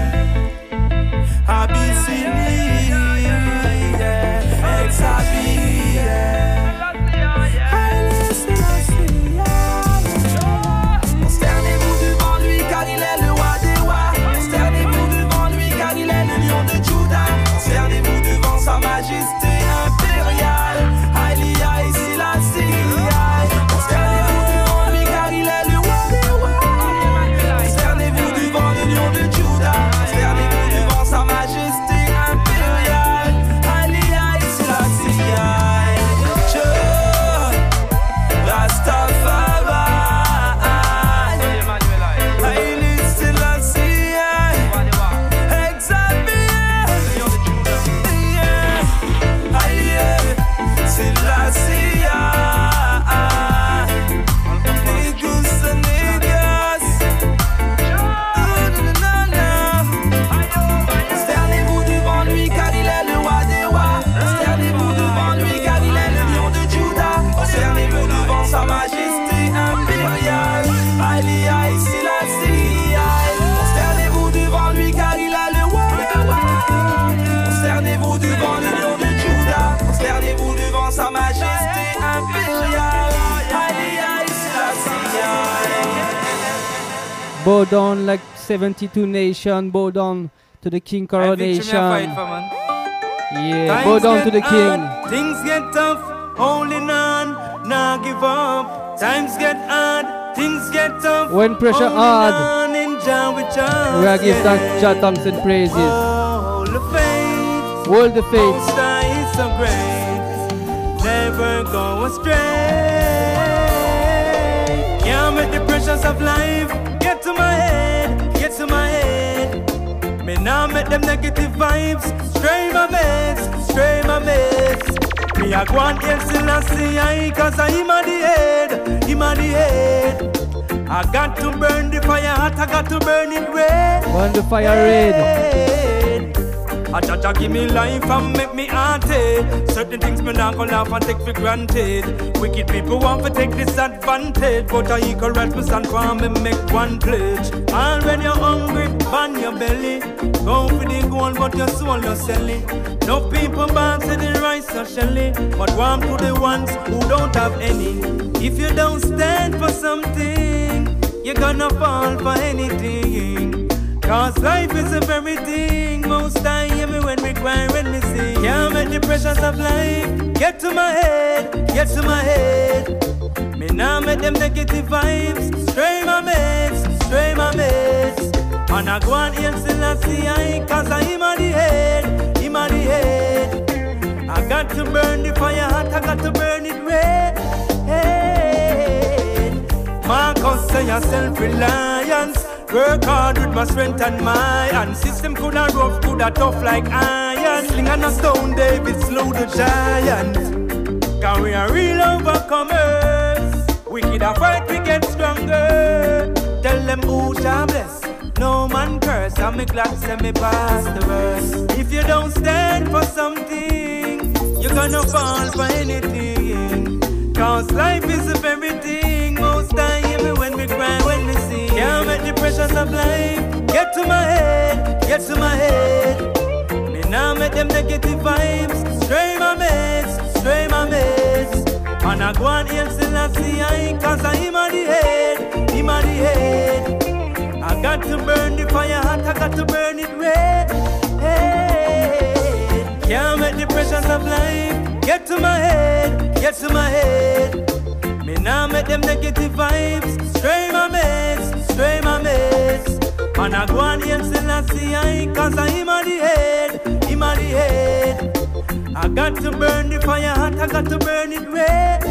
Abyssinie, Exabie, consternez-vous devant lui car il est le roi des rois. Consternez-vous devant lui car il est le lion de Juda. Consternez-vous devant sa majesté impériale. Haile Selassie. Consternez-vous devant lui car il est le roi des rois. Consternez-vous devant le lion de Juda. Consternez-vous devant sa majesté impériale. Haile Selassie. Rastafari. Haile Selassie. Exabie. Haile Selassie. Niggas and niggas. Consternez-vous devant lui car il est le roi des rois. Consternez-vous devant lui car il est le lion de Juda. Consternez-vous devant sa majesté impériale. Haile Selassie. Consternez-vous devant lui car il est le roi des rois. Consternez-vous devant le lion de Juda. Consternez-vous devant sa majesté impériale. Haile Selassie. Bow down like seventy-two nation, bow down to the king coronation. Yeah, bow down to the king. Things get tough, holding on, nah give up. Times get hard, things get tough. When pressure holding hard, on in Jah with us, we are give yeah. thanks, Jah thanks and praises. Hold the faith, Hold the faith. Most High is so great, never go astray. Can't make the pressures of life get to my head, get to my head. Me now make them negative vibes stray my meds, stray my meds. Me a go and hail Selassie I, cause I him a the head, him a the head. I got to burn the fire hot, I got to burn it red. Burn the fire red. A Jaja give me life and make me hearty. Certain things me not gonna laugh and take for granted. Wicked people want to take disadvantage, but I equal right me stand for me make one pledge. And when you're hungry, ban your belly. Go for the gold, but your soul no sell it. No people born say the rice or shelly, but warm to the ones who don't have any. If you don't stand for something, you're gonna fall for anything. Cause life is a very thing. Most I hear me when we cry, when we sing. Can't make the pressures of life get to my head, get to my head. Me now make them negative vibes stray my mates, stray my mates. And I go and hail Selassie I, cause I him a the head, him a the head. I got to burn the fire hot, I got to burn it red. Marcus say you're self-reliance. Work hard with my strength and my and system coulda rough, coulda tough like iron. Sling and a stone, David slew the giant. Cause we are real overcomers. We kid a fight, we get stronger. Tell them who shall bless, no man curse. I'm glad say me pass the verse. If you don't stand for something, you're gonna fall for anything. Cause life is a very thing. Most time when we cry, when we sing, can't make the pressures of life get to my head, get to my head. Me now make them negative vibes stray my mates, stray my mates. And I go and heal Selassie I, cause I him on the head, him on the head. I got to burn the fire hot, I got to burn it red. Can't make the pressures of life get to my head, get to my head. Me now make them negative vibes stray my mates, stray my mates. And I go and heal Selassie I, cause I him on the head, him on the head. I got to burn the fire hot, I got to burn it red.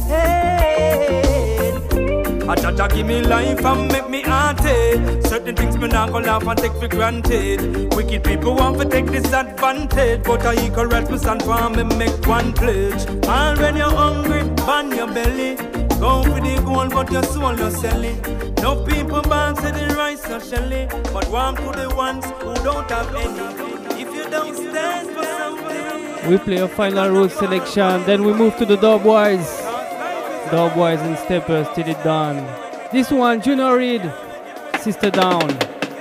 I Jaja give me life and make me hearted. Certain things me not gonna laugh and take for granted. Wicked people want to take disadvantage, but I equal right me stand for me make one pledge. And when you're hungry, burn your belly. Go for the gold, but your soul you're selling. No people born say the rice or shelly, but warm to the ones who don't have any. If you don't stand for something, we play a final road selection, then we move to the Dubwise. Dubwise and Steppers till it done. This one, Junior Reid, Sister Down.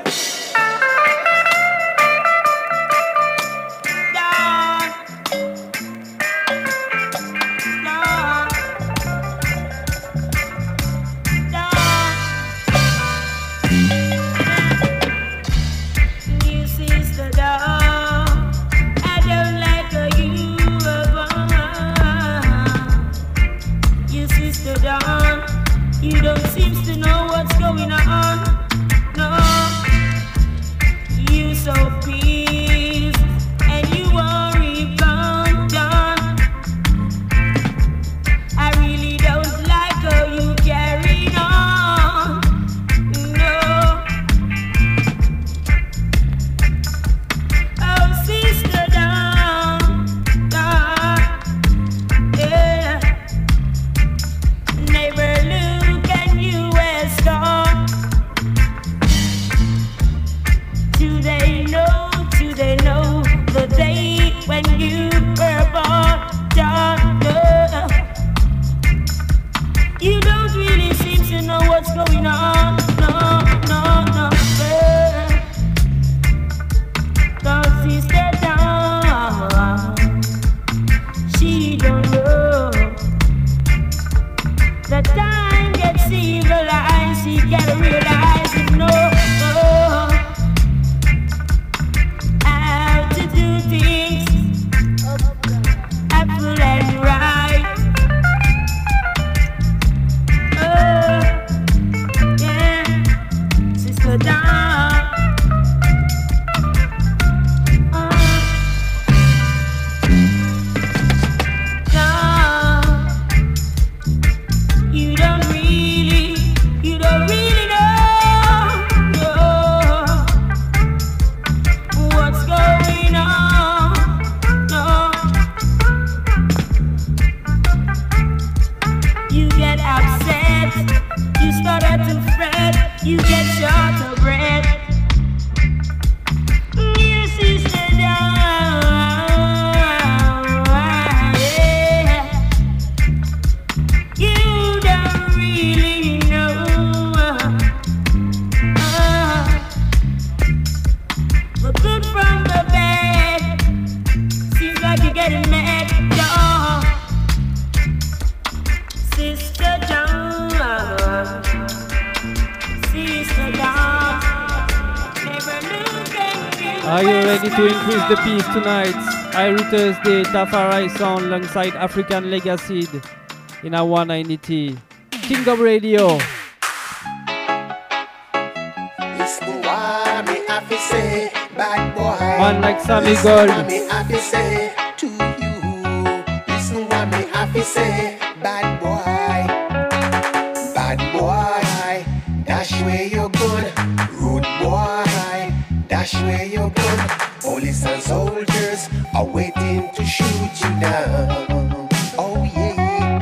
You don't seem to know what's going on. No, you so pleased and you worry gone done. I really don't like how you carry on. No, oh sister down, down, yeah. Neighbor Luke and U S gone. Do they know, do they know the day when you were born, John? No. You don't really seem to know what's going on. No, no, no. Cause sister down, she don't know. The time gets civilized, she gotta realize it, no, no, how to do things, apple and right. Oh, yeah, sister down. Oh, down. You don't really, you don't really know, know what's going on, no. You get upset, you start to fret, you get short of breath. Your sister down, yeah. You don't really know, uh, but good from the bad, seems like you're getting mad, y'all. Sister John, Sister John, never look at you. Are you ready to increase the peace tonight? Irie Thursday, Tafari Sound alongside African Legacy in our one ninety Kingdom Radio. Listen what me have to say, bad boy. Man like Sammy Gold. What me have to say to you. say, bad boy, bad boy, dash where you gun, rude boy, dash where you gun. Police and soldiers are waiting to shoot you down. Oh yeah.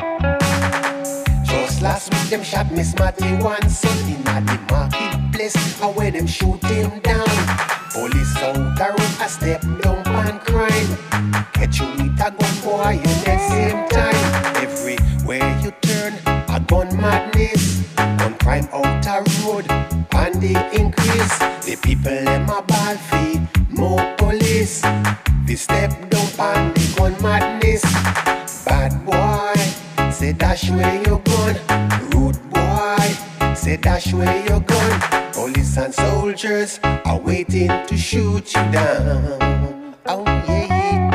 Just last week them shot Miss Matty one son in a the marketplace. How where them shoot him down. Police out the road a step down on crime. Catch you with a gun boy at the same time. Everywhere you turn, a gun madness. Gun crime out the road, and the increase. The people them a ball feet, more police. They step down on the gun madness. Bad boy, say dash where you gun. Rude boy, say dash where you gun. Police and soldiers are waiting to shoot you down. Oh yeah.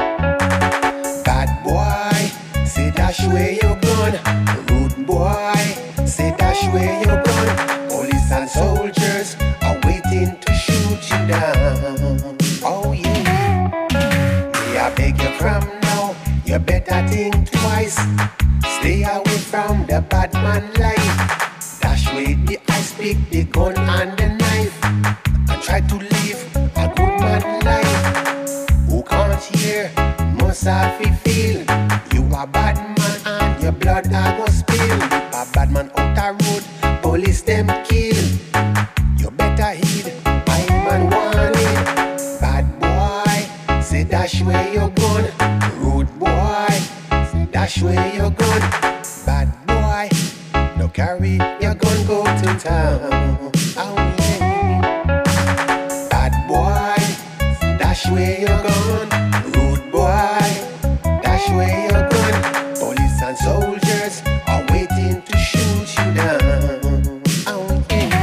Bad boy, say dash where you gun. Rude boy, say dash where you gun. Police and soldiers are waiting to shoot you down. Oh yeah. Me I beg you from now, you better think twice. Stay away from the bad man life. Dash with the ice pick, the gun and the knife. And try to live a good man life. Who can't hear, must have to feel. You a bad man and your blood I go spill. A bad man out the road, police them kill. You better heed, I man warning. Bad boy, say dash where you gun. Rude boy, say dash where you gun. Bad boy, no carry your gun go to town. Oh yeah. Bad boy, dash where you gun. Rude boy, dash where you gun. Police and soldiers are waiting to shoot you down. Oh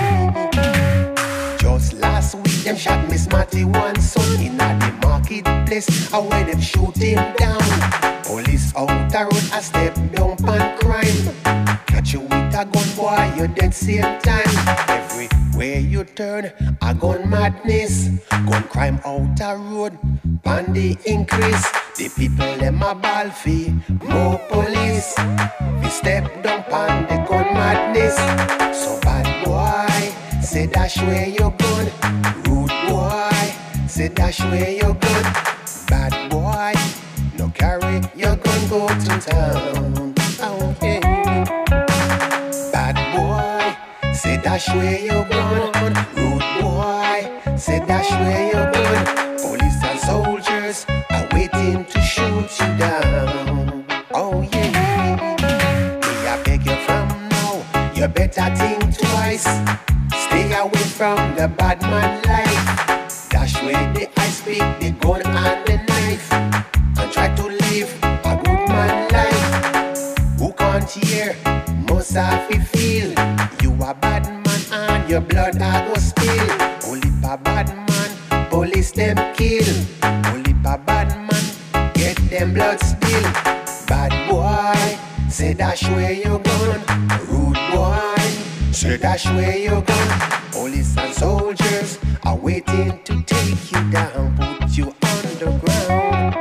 yeah. Just last week them shot Miss Matty one son in a the marketplace. How where them shoot him down. Police out the road a step down on crime. Catch you with a gun boy, you dead same time. Everywhere you turn, a gun madness. Gun crime out the road, pan the increase. The people them a ball fee, more police. We step down pan the gun madness. So bad boy, say dash where you gun. Rude boy, say dash where you gun. Bad boy, no carry your gun go to town. Oh yeah. Bad boy, say dash where you gun. Rude boy, say dash where you gun. Police and soldiers are waiting to shoot you down. Oh yeah. Me I beg you from now, you better think twice. Stay away from the bad man life. Dash where the ice pick, the gun and the knife. And try to live a good man life. Who can't hear, must have to feel. You a bad man and your blood I go spill. Only a bad man, police them kill. Only a bad man, get them blood spill. Bad boy, say dash where you gone. Rude boy, say dash where you gone. Police and soldiers are waiting to take you down, put you underground.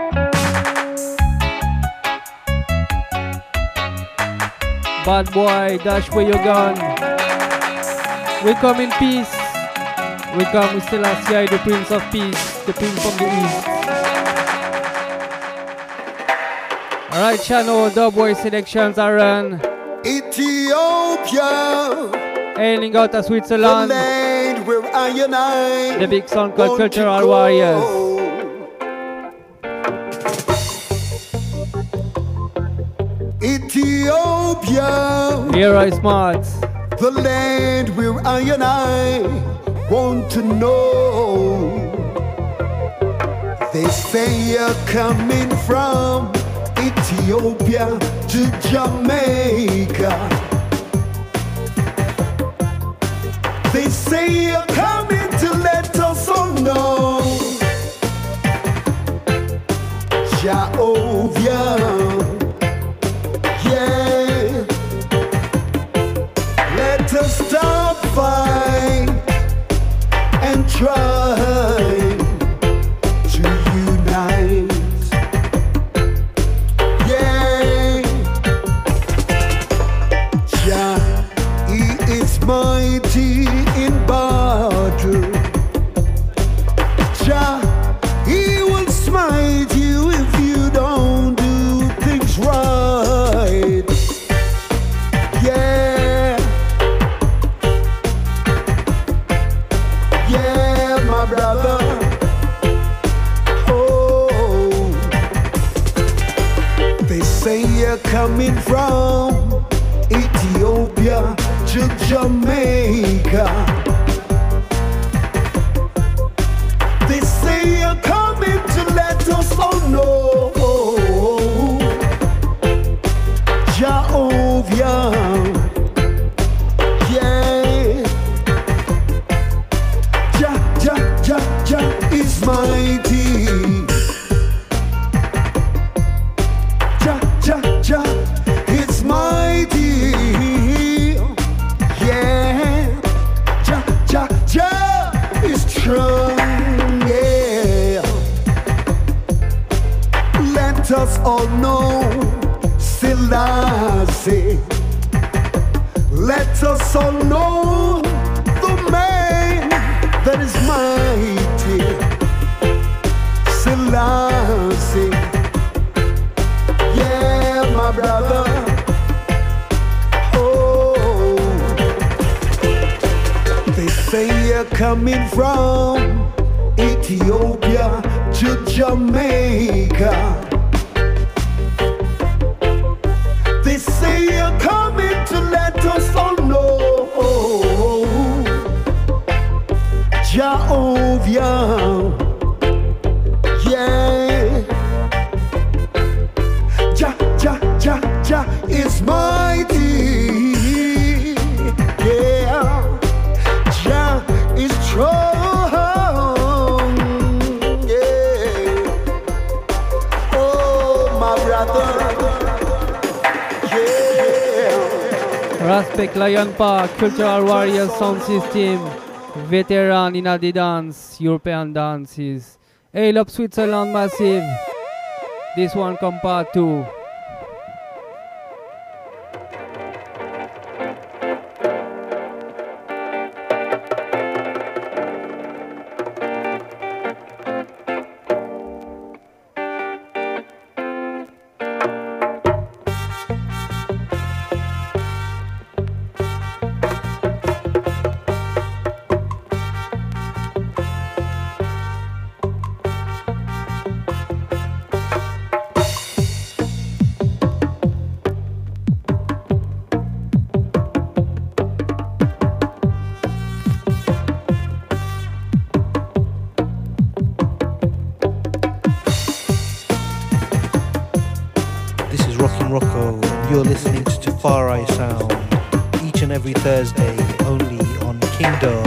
Bad boy, dash where you gone. We come in peace. We come with Selassie, the Prince of Peace, the Prince from the East. Alright, channel, Dubboy selections are run. Ethiopia, hailing out of Switzerland. the land where I and I The big song called want to Cultural go. Warriors. Ethiopia, Leroy Smart. the land where I and I want to know. They say you're coming from Ethiopia to Jamaica. They say you're coming to let us all know. Jehovah. Yeah, let us stop fight and try to unite. Yeah, Jamaica. They say you're coming to let us all know. Jehovah, yeah. Jah, Jah, Jah, Jah is mighty. Jah, Jah, Jah is mighty. Yeah. Jah, Jah, Jah is strong. Yeah. Let us all know. Selassie. Let us all know the man that is mighty. Selassie. Yeah, my brother. Oh, they say you're coming from Ethiopia to Jamaica. They say you're coming to let us all know. Jehovah, yeah. Jah, Jah, Jah, Jah is mighty. Yeah. Jah is strong. Yeah. Oh, my brother. Respect Lion Park, Cultural Warriors Sound System, veteran in the dance, European dances. Hail up Switzerland Massive. This one come part two. Thursday, only on Kingdom.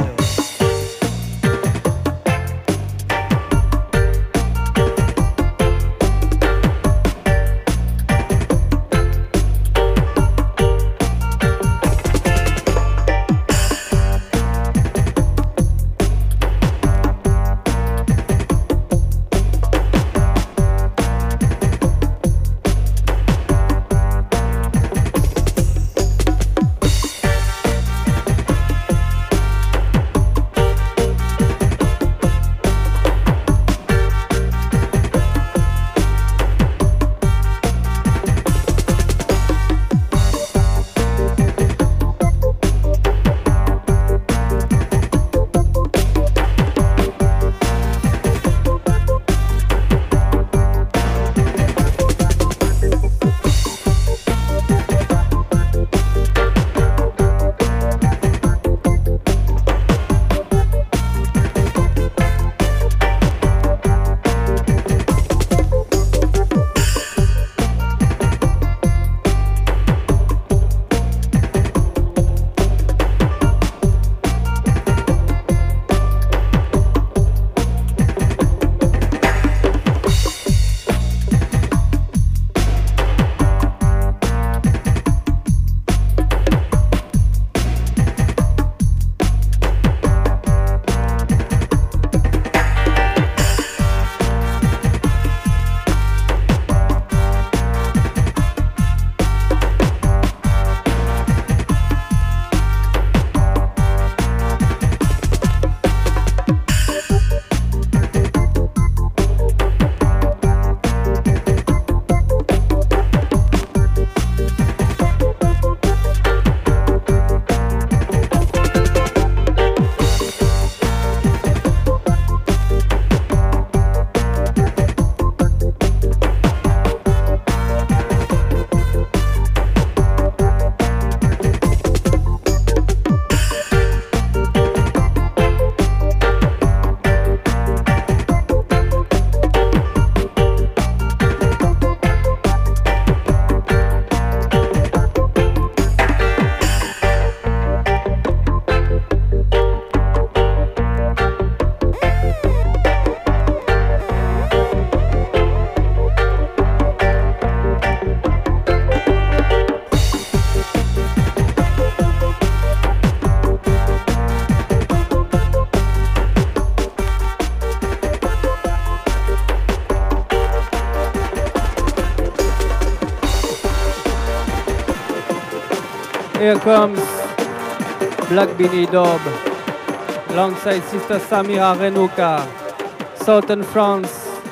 Here comes Black Beanie Dub alongside Sister Samira Renouka, Southern France,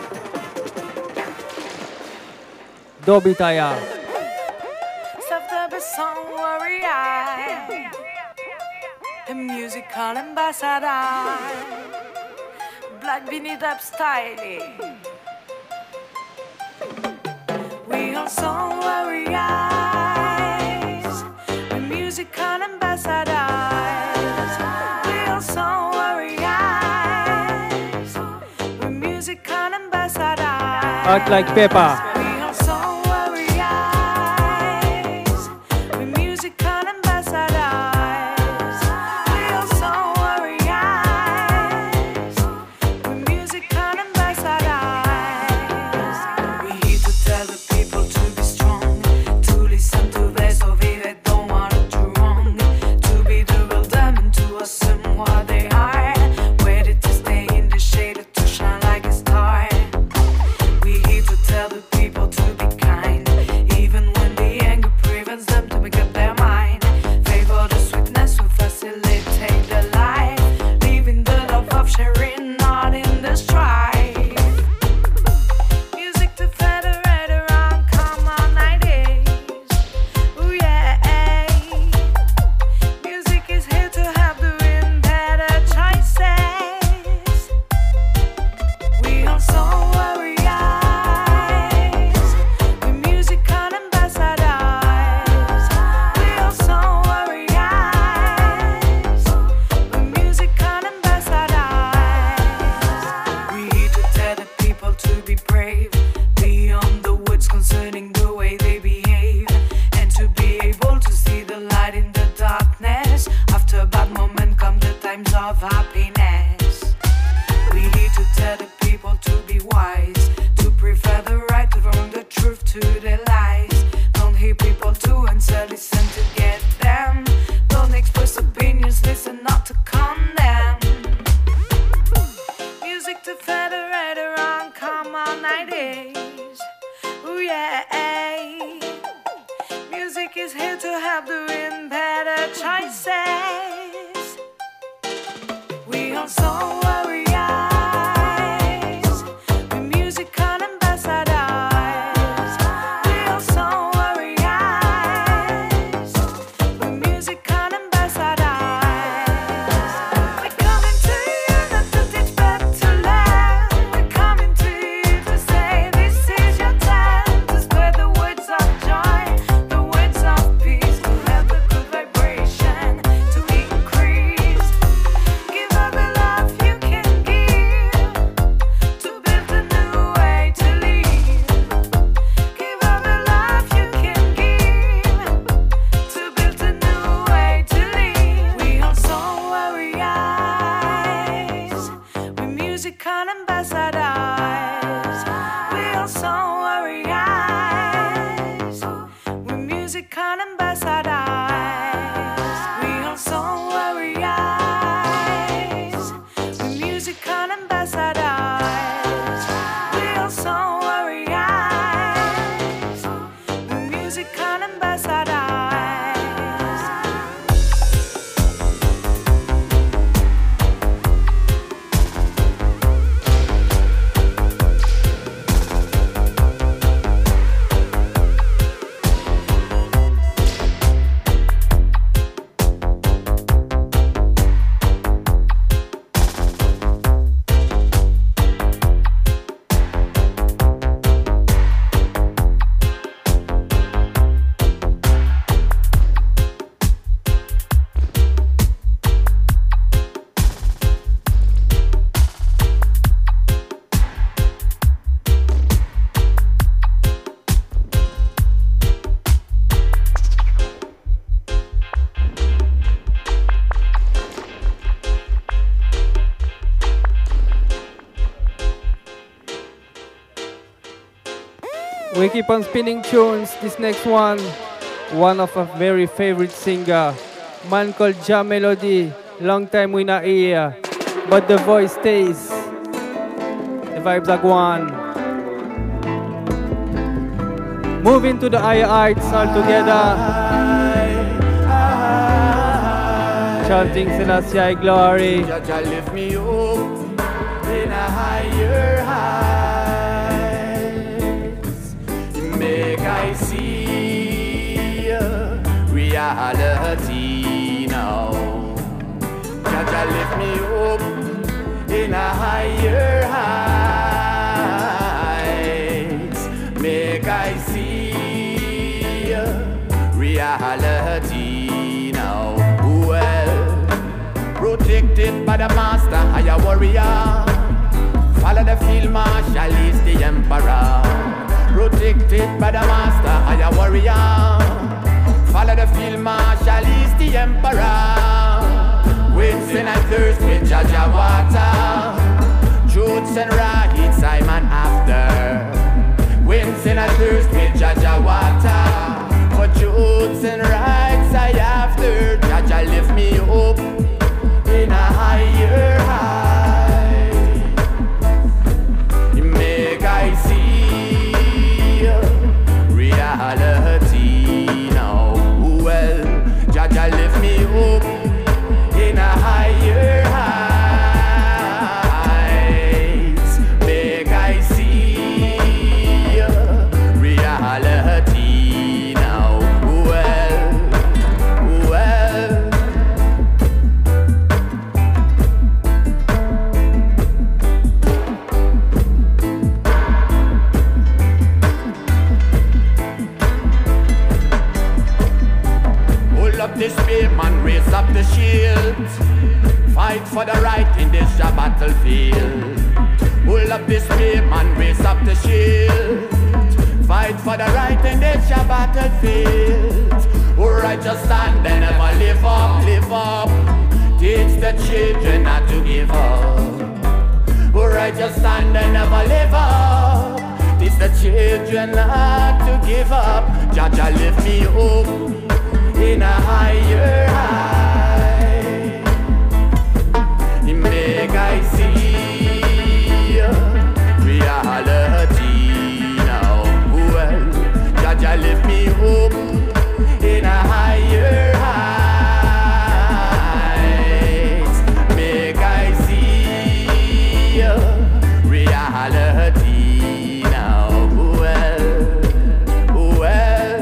Dobitaya. A musical ambassador, Black Beanie Dub style. We also warriors, a musical ambassadors. We also warriors, a musical ambassadors. Hot like pepper. We also warriors, a musical ambassadors. We also warriors, a musical ambassadors. We here to tell the people to be strong, to listen to those of it that don't want to do wrong, to be the real diamond, to assume what they are, ready to stay in the shade or to shine like a star. We here to tell the people to be kind, even when the anger prevents them to make up their mind. Favor the sweetness to facilitate their life, living the love of sharing, not in the strife. Music to federate around common ideas. Ooh yeah. Music is here to help doing better choices. We also warriors, we musical ambassadors. We also warriors, we musical ambassadors. We here to tell the people to be brave, beyond the woods concerning the way they behave, and to be able to see the light in the darkness. After a bad moment come the times of happiness. We here to tell the people to be wise, to prefer the right to wrong, the truth to the lies. Don't hear people to answer, listen to get them. Don't express opinions, listen not to condemn. Music to federate around common ideas. Ooh yeah. Music is here to help doing better choices. We also warriors, we musical ambassadors. We also warriors, we musical ambassadors. We're coming to you not to teach but to learn. We're coming to you to say this is your time, to spread the words of joy, the words of peace, to have the good vibration to increase. Give up the love you can give, to build a new way to live. Give up the love you can give, to build a new way to live. We also warriors, we musical ambassadors. We also warriors, we musical ambassadors. We also warriors, we musical ambassadors. We also warriors, we musical ambassadors. We keep on spinning tunes. This next one, one of our very favorite singer, man called Ja Melody. Long time we not hear, but the voice stays. The vibes are gone. Moving to the higher heights all together. chanting Selassie glory. Jaja lift me up in a higher heights. Make I see reality now. Jaja lift me up in a higher heights. Make I see reality now. Well, protected by the master, higher warrior. Follow the field marshal, is the emperor. Protected by the master, higher warrior. Follow the field marshal, is the emperor. With sin and thirst, with Jaja water. Truths and rights, I'm an after. With sin and thirst, with Jaja water. For truths and rights, I after. Jaja lift me up in a higher height. Make I see reality now. Well, Jaja lift me up in a higher heights. Make I see reality now. Well, well. Hold up this spear, man, raise up the shield. Fight for the right in this battlefield. Hold up this spear, man, raise up the shield. Fight for the right in this battlefield. Oh, righteous stand and never live up, live up. Teach the children not to give up. Oh, righteous stand and never live up. Teach the children not to give up. Jaja lift me up in a higher height. Make I see reality now. Well, Jaja lift me up in a higher height. Make I see reality now. Well, well.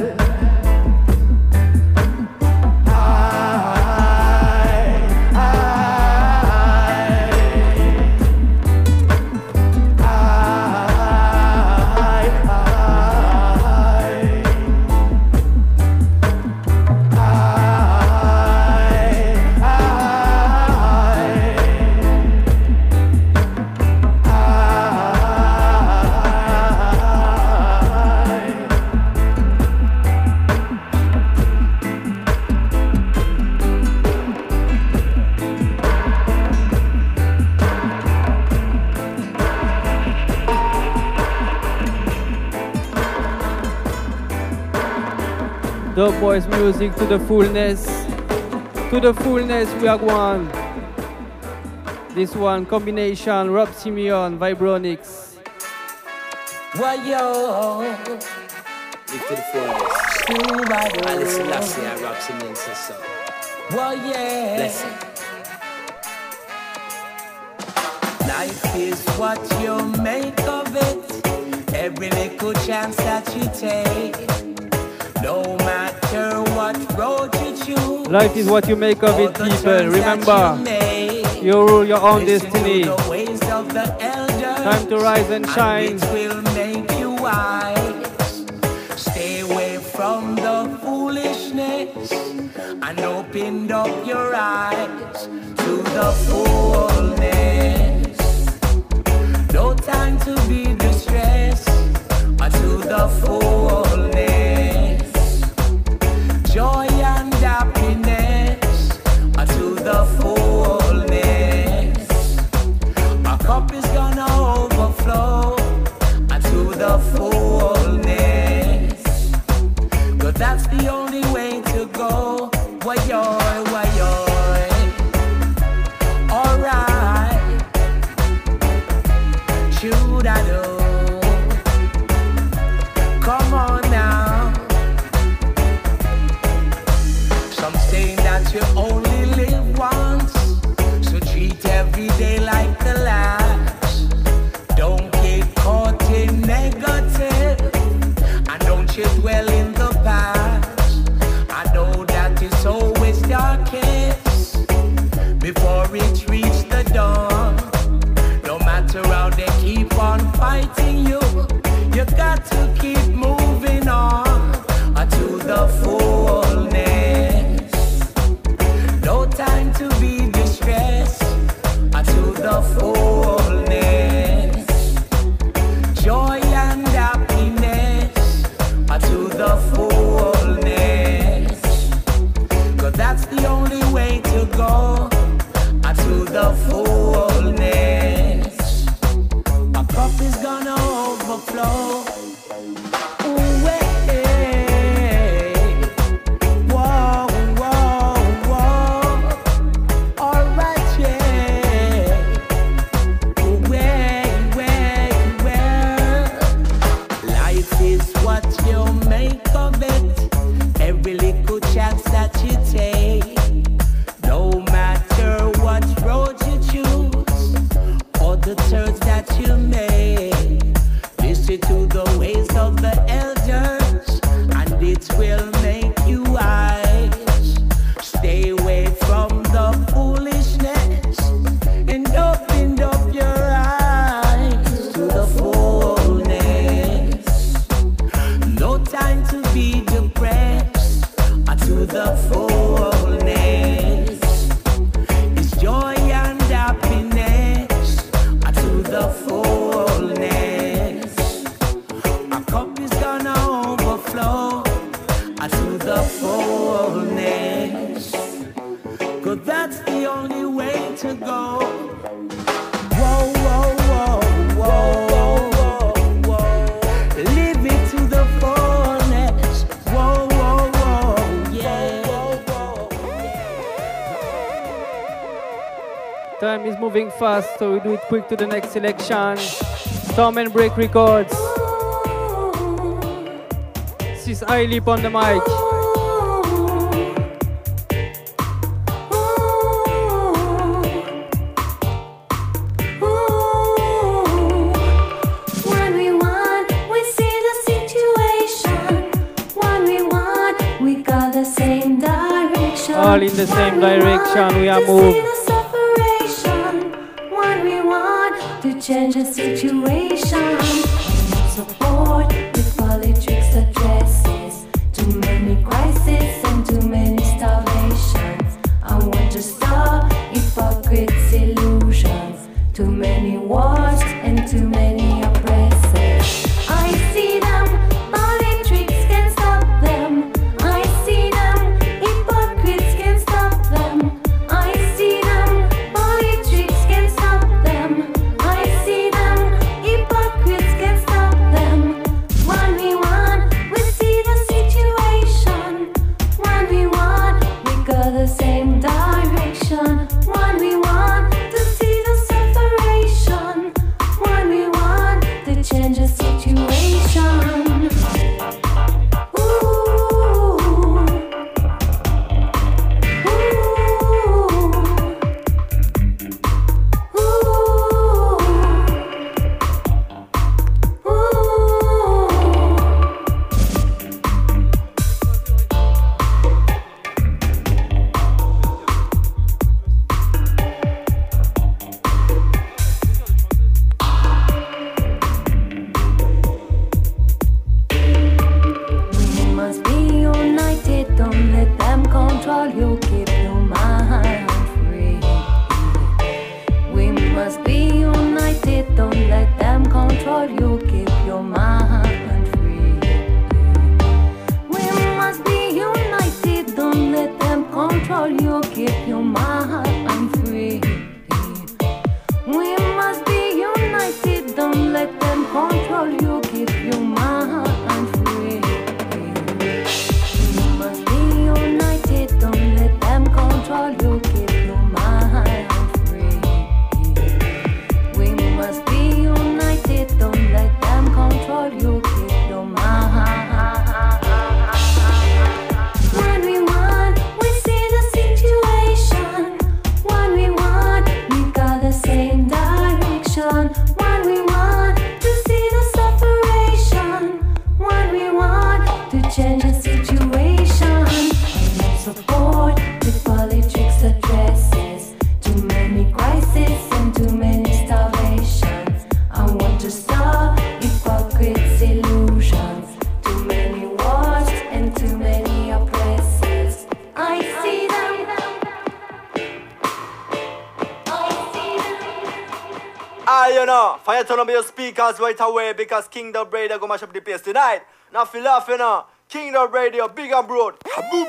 Dope Boys music to the fullness. To the fullness we are going. This one combination Rob Simeon, Vibronics. Why yo? Live to the fullness. Alice Selassie and Rob Simeon says so. Well, yeah. Blessing. Life is what you make of it. Every little chance that you take. No matter what road you choose. Life is what you make of it, people. Remember, you rule your own destiny. Time to rise and shine. It will make you wise. Stay away from the foolishness and open up your eyes to the fullness. No time to be distressed, or to the fullness. Joy and happiness, or to the fullness. Our cup is gonna overflow, or to the fullness. But that's the only way to go. Why yo, why yo. Alright, should I do? Come on now. Some saying that you only live once. you take, no matter what road you choose, or the turns that you make, listen to the ways of the elders, and it will make you wise. Stay away from the foolishness, and open up your eyes to the fullness. No time to be depressed, or to the fullness. It's joy and happiness, or to the fullness. Our cup is gonna overflow, or to the fullness. 'Cause that's the only way to go. Whoa, whoa, whoa, whoa, whoa, whoa. Live it to the fullness. Whoa, whoa, whoa, yeah. Time is moving fast, so we do it quick to the next selection. Storm and Break Records. This is I Leap on the mic. When we want, we see the situation. When we want, we got the same direction. All in the same When we direction, want we are to moved. see the separation. When we want to change the situation. Support with politics addresses. Too many crises and too many starvations. I want to stop hypocrites' illusions. Too many wars and too many oppressors. I see them, politics can stop them. I see them, hypocrites can stop them. I see them, politics can stop them. I see them, hypocrites can stop them. When we want, we see the situation. When we want, we go the same direction. When we want to see the separation. When we want to change the situation. Ooh. We must be united, don't let them control you, keep your mind free. We must be united, don't let them control you, keep your mind free. We must be united, don't let them control you, keep your mind free. We must be united, don't let them control you, keep your mind free. We must be united, don't let them control you, keep your mind free. We must be united, don't let them control you, keep your mind. When we want, we see the situation. When we want, we got the same direction. When we want to see the separation. When we want to change the situation. Support with politics addresses. Too many crises and too many starvations. I want to stop hypocrites' illusions. Too many wars and too many oppressors. I see them. I see them. Ah, you know, fire turn up your speakers right away because Kingdom Radio go mash up the place tonight. Now feel laugh, you know. Kingdom Radio, big and broad. Kaboom!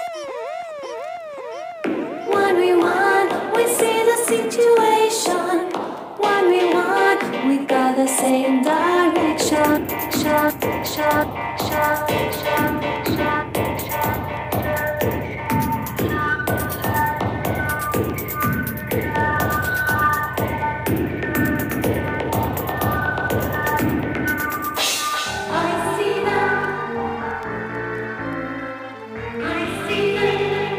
When we want, we see the situation. When we want, we got the same direction. Shot, shot, shot, shot, shot, I see them. I see them.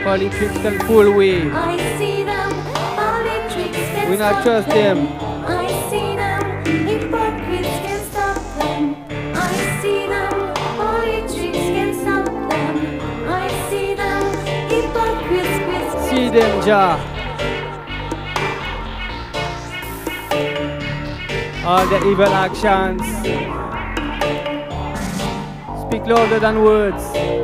Politics can fool we. I see them, politics can We not stop trust them. I see them, hypocrites can stop them. I see them, politics can stop them. I see them, hypocrites can stop them. See them, Jah. All the evil actions speak louder than words.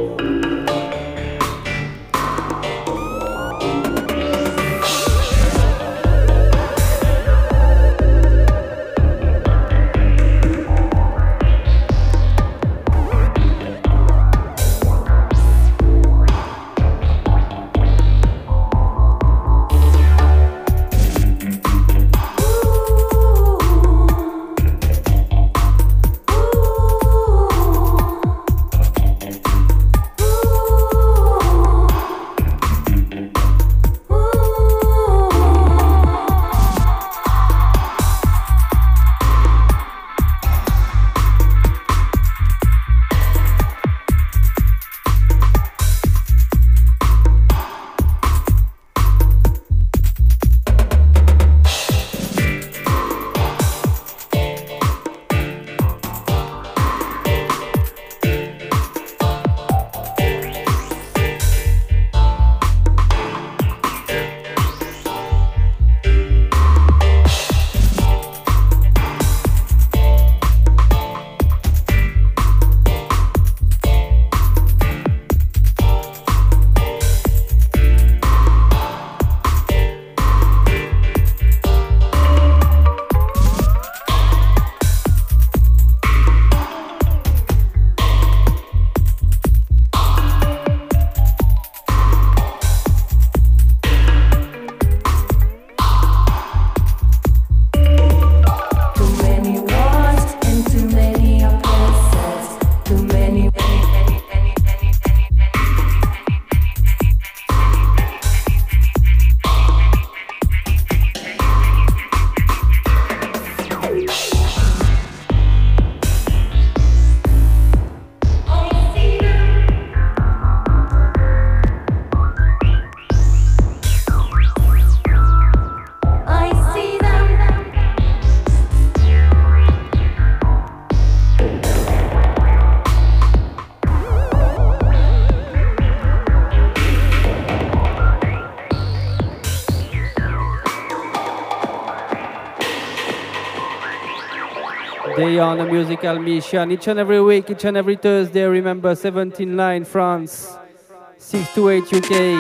They are on a musical mission each and every week, each and every Thursday. Remember, seventeen line France, six to eight U K.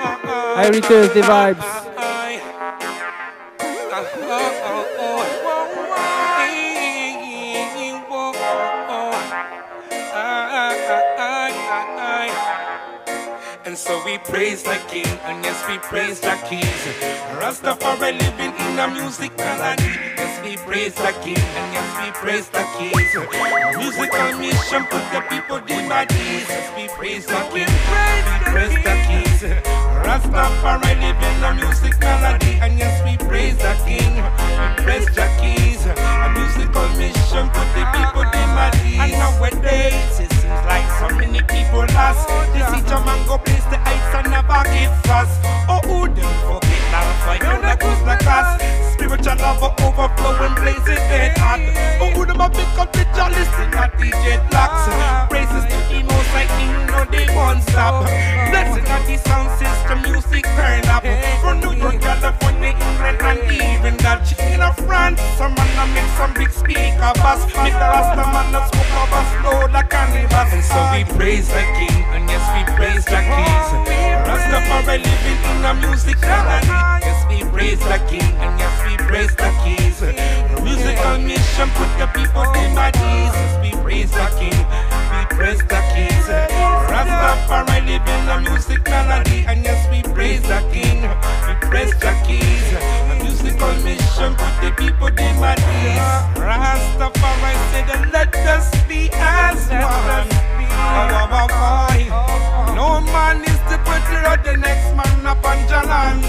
Every Thursday vibes. And so we praise the King, and yes, we praise the keys. Rastafari living in a music melody. Yes, we praise the King, and yes, we praise the keys. Musical mission put the people in my knees. Yes, we praise the King, we praise the keys. Rastafari living a music melody, and yes, we praise the King, we praise the keys. A musical mission put the people in my knees. And nowadays it seems like so many people lost. They see Jamango place the ice and never give fast. Oh, who them forget now? Fight on the coast like us. Spiritual love overflowing, blazing dead hot. Oh, who them a pick up the chalice in a D J blocks. Praises to the most like you know they won't stop. Blessing of the sound system, music turn up. From New York, California, England, and even got chicken in France. Some man a make some big speaker bass. Make the Rasta man a smoke up a slow like cannibals. And so we praise the King, and yes, we praise the keys. Rastafari living in a music melody. Yes, we praise the King, and yes, we praise the keys. Musical mission put the people in my knees. Yes, we praise the King, we praise the keys. Rastafari living a music melody, and yes, we praise the King, we praise the keys. A musical mission put the people in my knees. Rastafari said, let us be as one. No man is the better of the next man upon Jalan.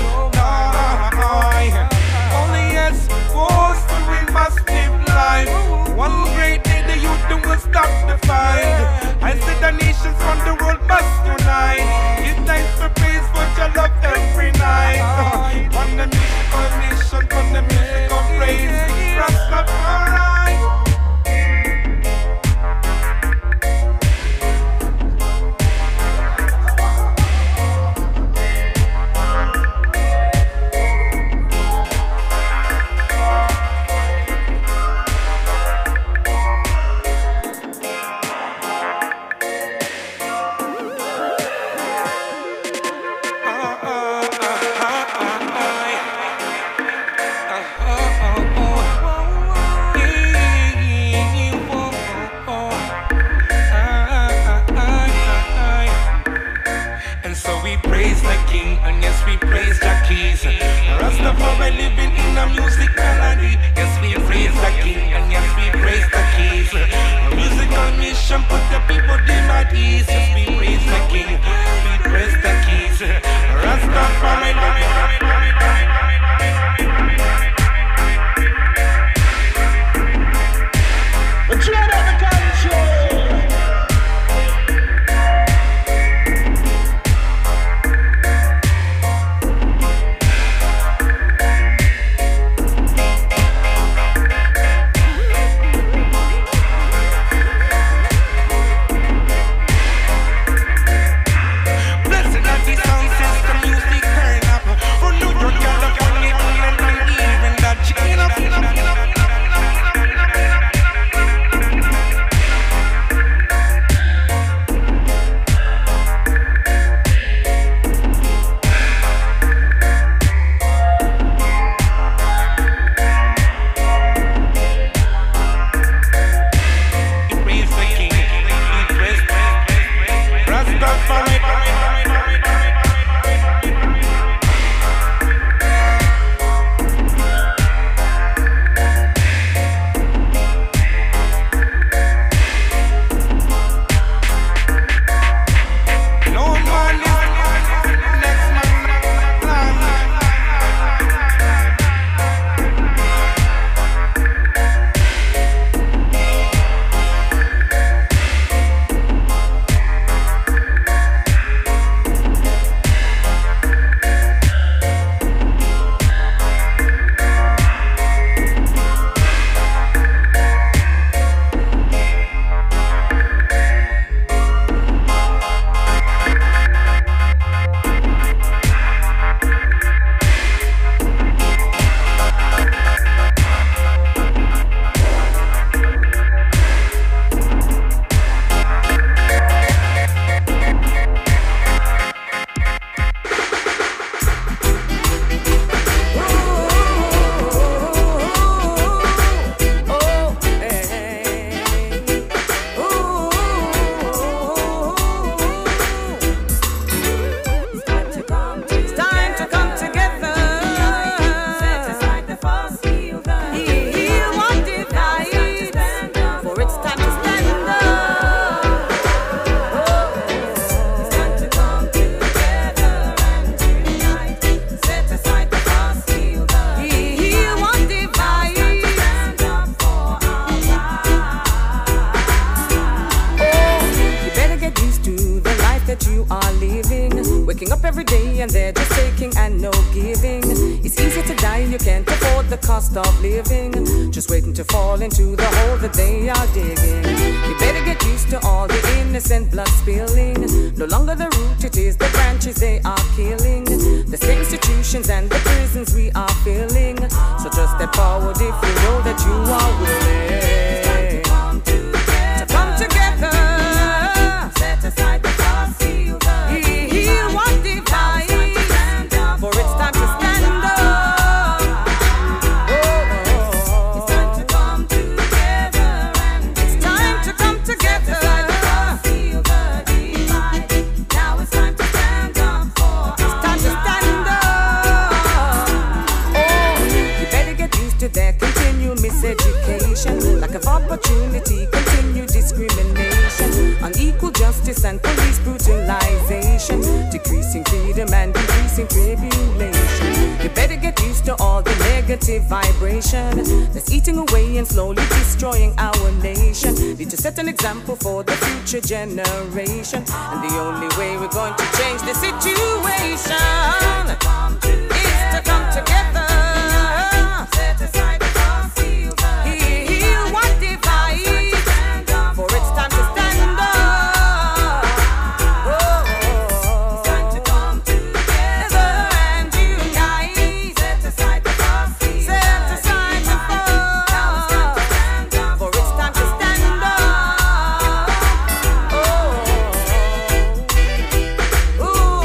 Only yes, forced to we must live life. One great day the youth will stop the fight. I said the nations from the world must unite. Give thanks for praise for day and they're just taking and no giving. It's easy to die, you can't afford the cost of living. Just waiting to fall into the hole that they are digging. You better get used to all the innocent blood spilling. No longer the root, it is the branches they are killing. The same institutions and the prisons we are filling. So just step forward if you know that you are willing to come together. Set aside the false heal what divides. For it's time to stand up. Oh, it's time to come together. And it's time to come together. Feel the divide. Now it's time to stand up for. It's time to stand up. Oh, you better get used to that continual miseducation, lack of opportunity, continued discrimination, unequal justice and police brutalization, decreasing freedom and increasing tribulation. You better get used to all the negative vibration that's eating away and slowly destroying our nation. Need to set an example for the future generation, and the only way we're going to change the situation is to come together. Set aside the false heal, heal what divides. For it's time to stand up. Oh, it's time to come together and unite. Set aside the false heal, set aside the false. For it's time to stand up. Oh, ooh,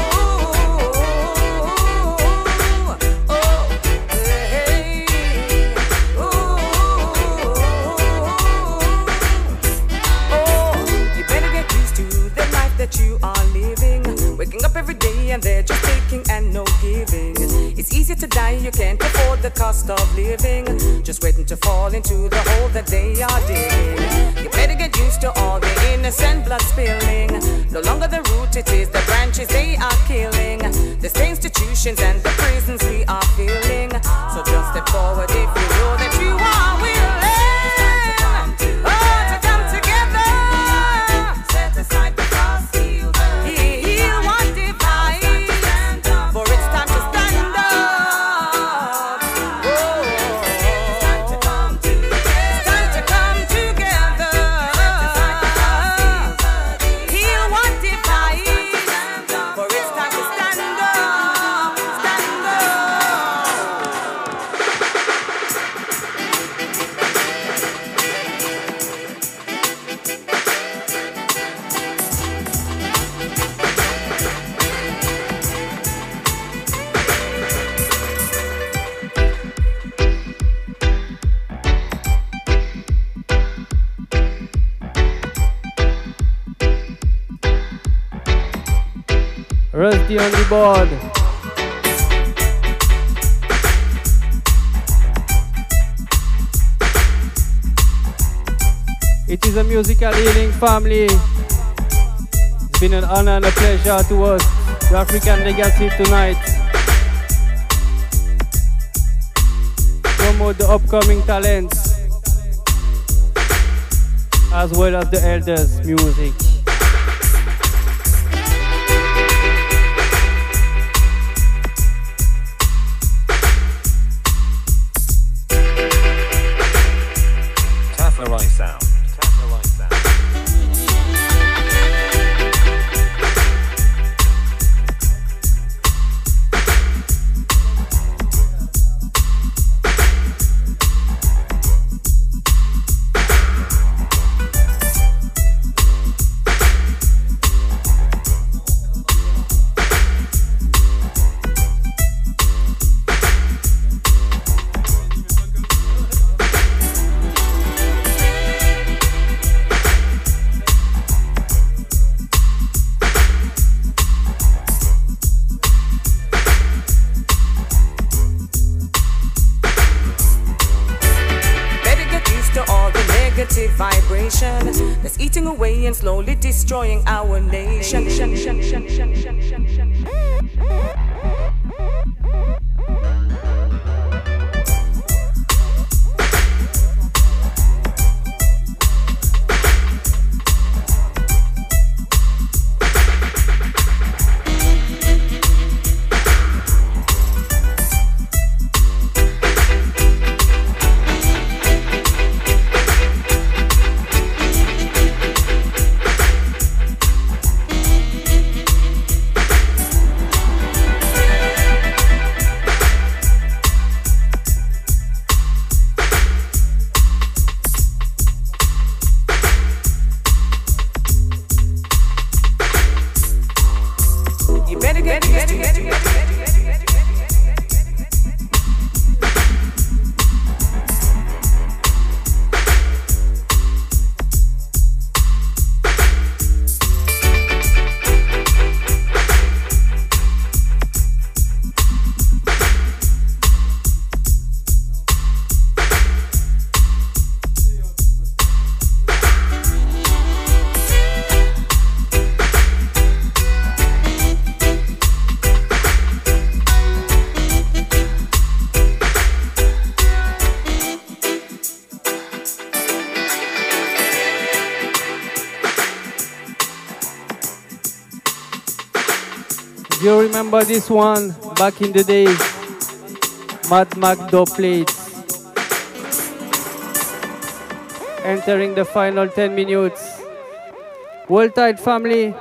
oh, hey, oh, you better get used to the life that you are living. Waking up every day and they're just taking and no giving. It's easy to die, you can't afford the cost of living. Just waiting to fall into the hole that they are digging. You better get used to all the innocent blood spilling. No longer the root, it is the branches they are killing. The state institutions and the prisons we are filling. So just step forward if you know that you are willing. Oh, to come together. Set aside the false heal, heal what divides. For it's time to stand up. Oh, it's time to come together. It's time to come together. Heal what divides. For it's time to stand up. Stand up. Rusty on the board. It is a musical healing family. It's been an honor and a pleasure to us, the African Legacy tonight. Promote the upcoming talents as well as the elders' music. Tafari sound. Tafari sound. vibration that's eating away and slowly destroying our nation. You remember this one back in the days? Mad Mac dub plates. Entering the final ten minutes. Hold tight, family.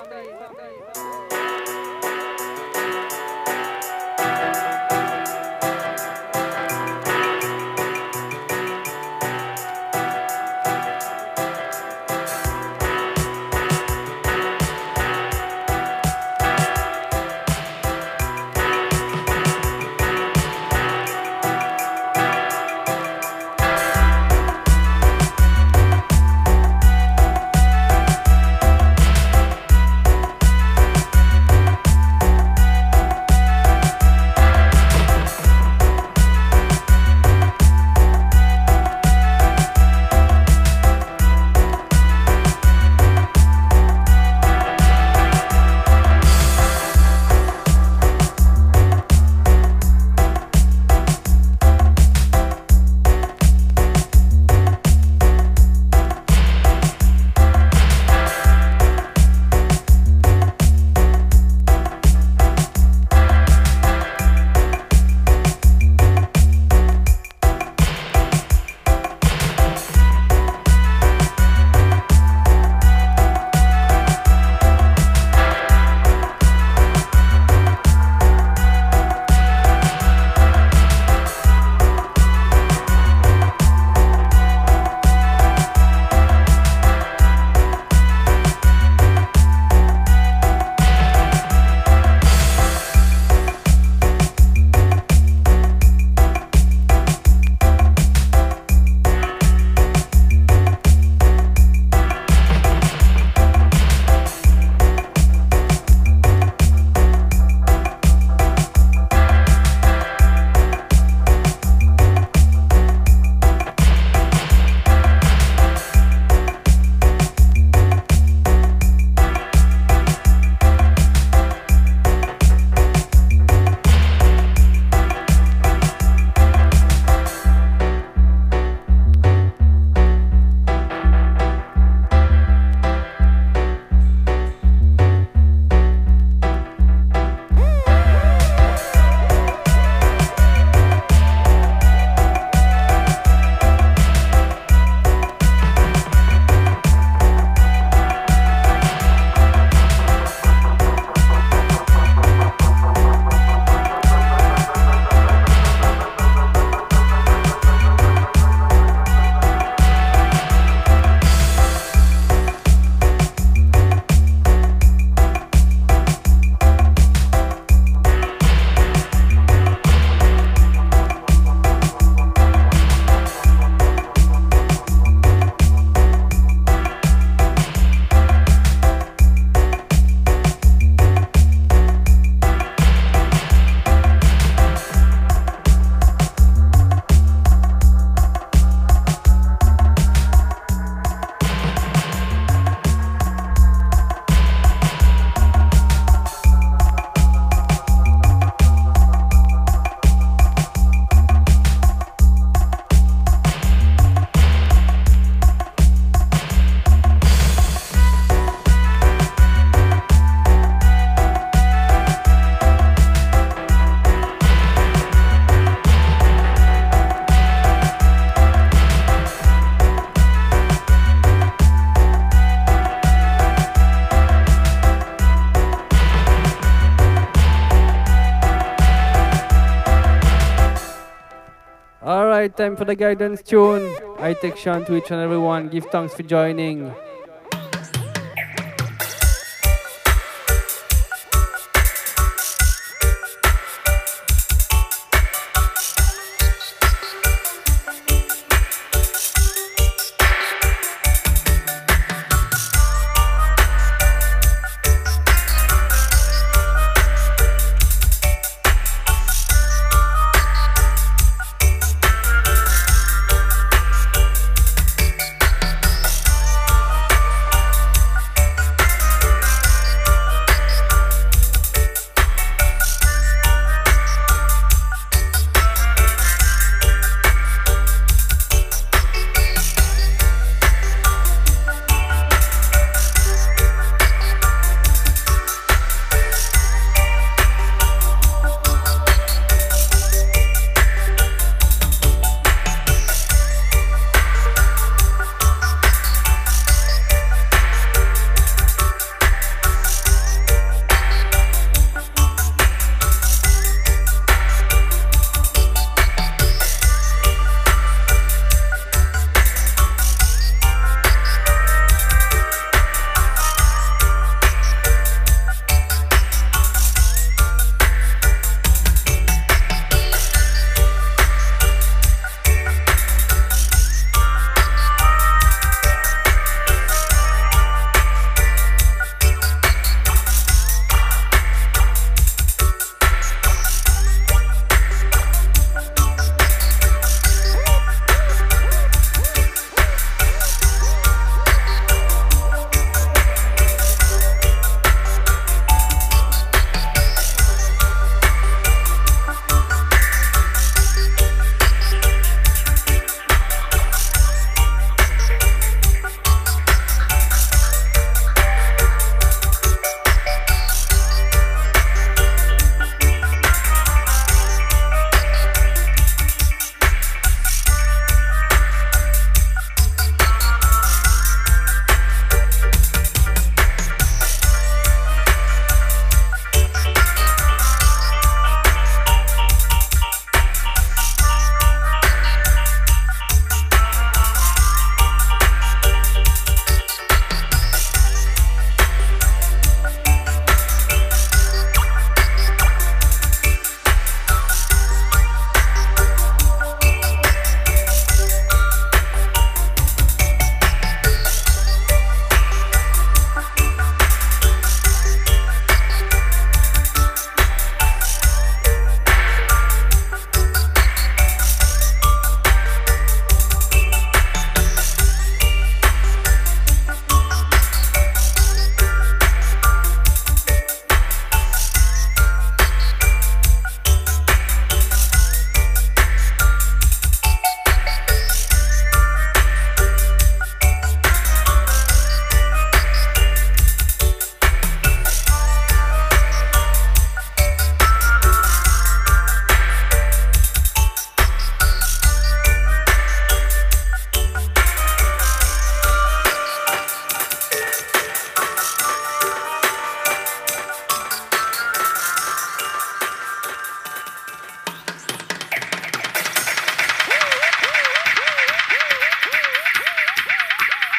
Alright, time for the guidance tune. I take Sean to each and everyone. Give thanks for joining.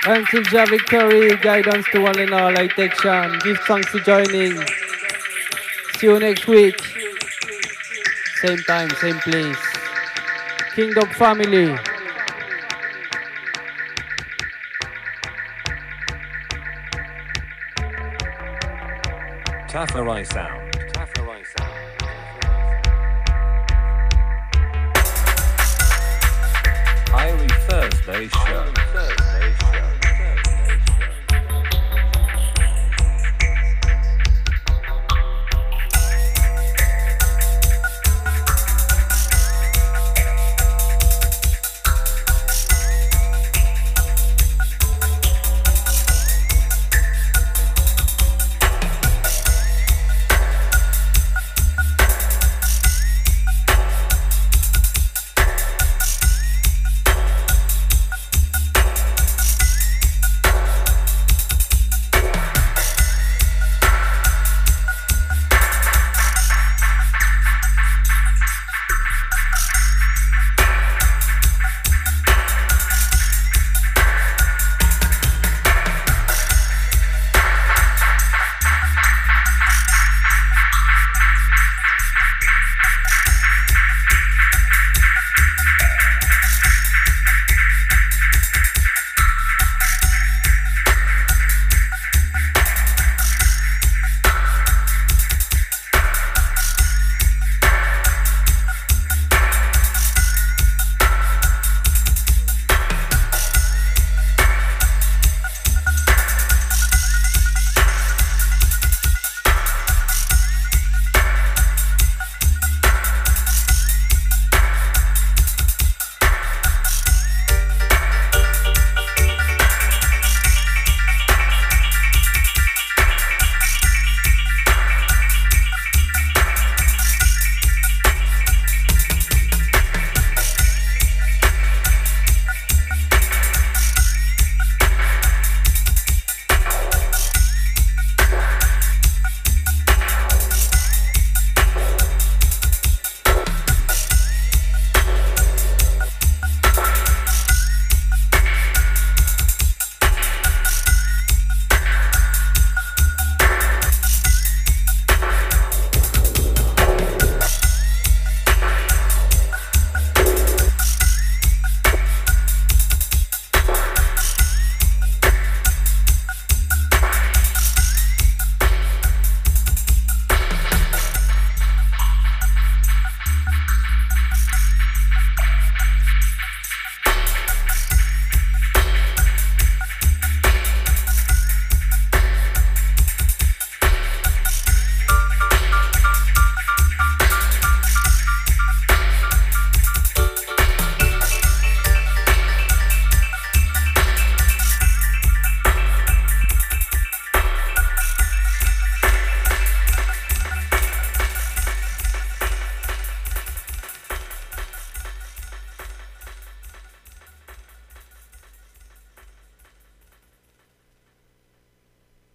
Until Jah victory, guidance to one and all, I take Sean. Give thanks for joining. See you next week. Same time, same place. King Dog family. Tafari Sound. Tafari Sound. Irie Thursday Show.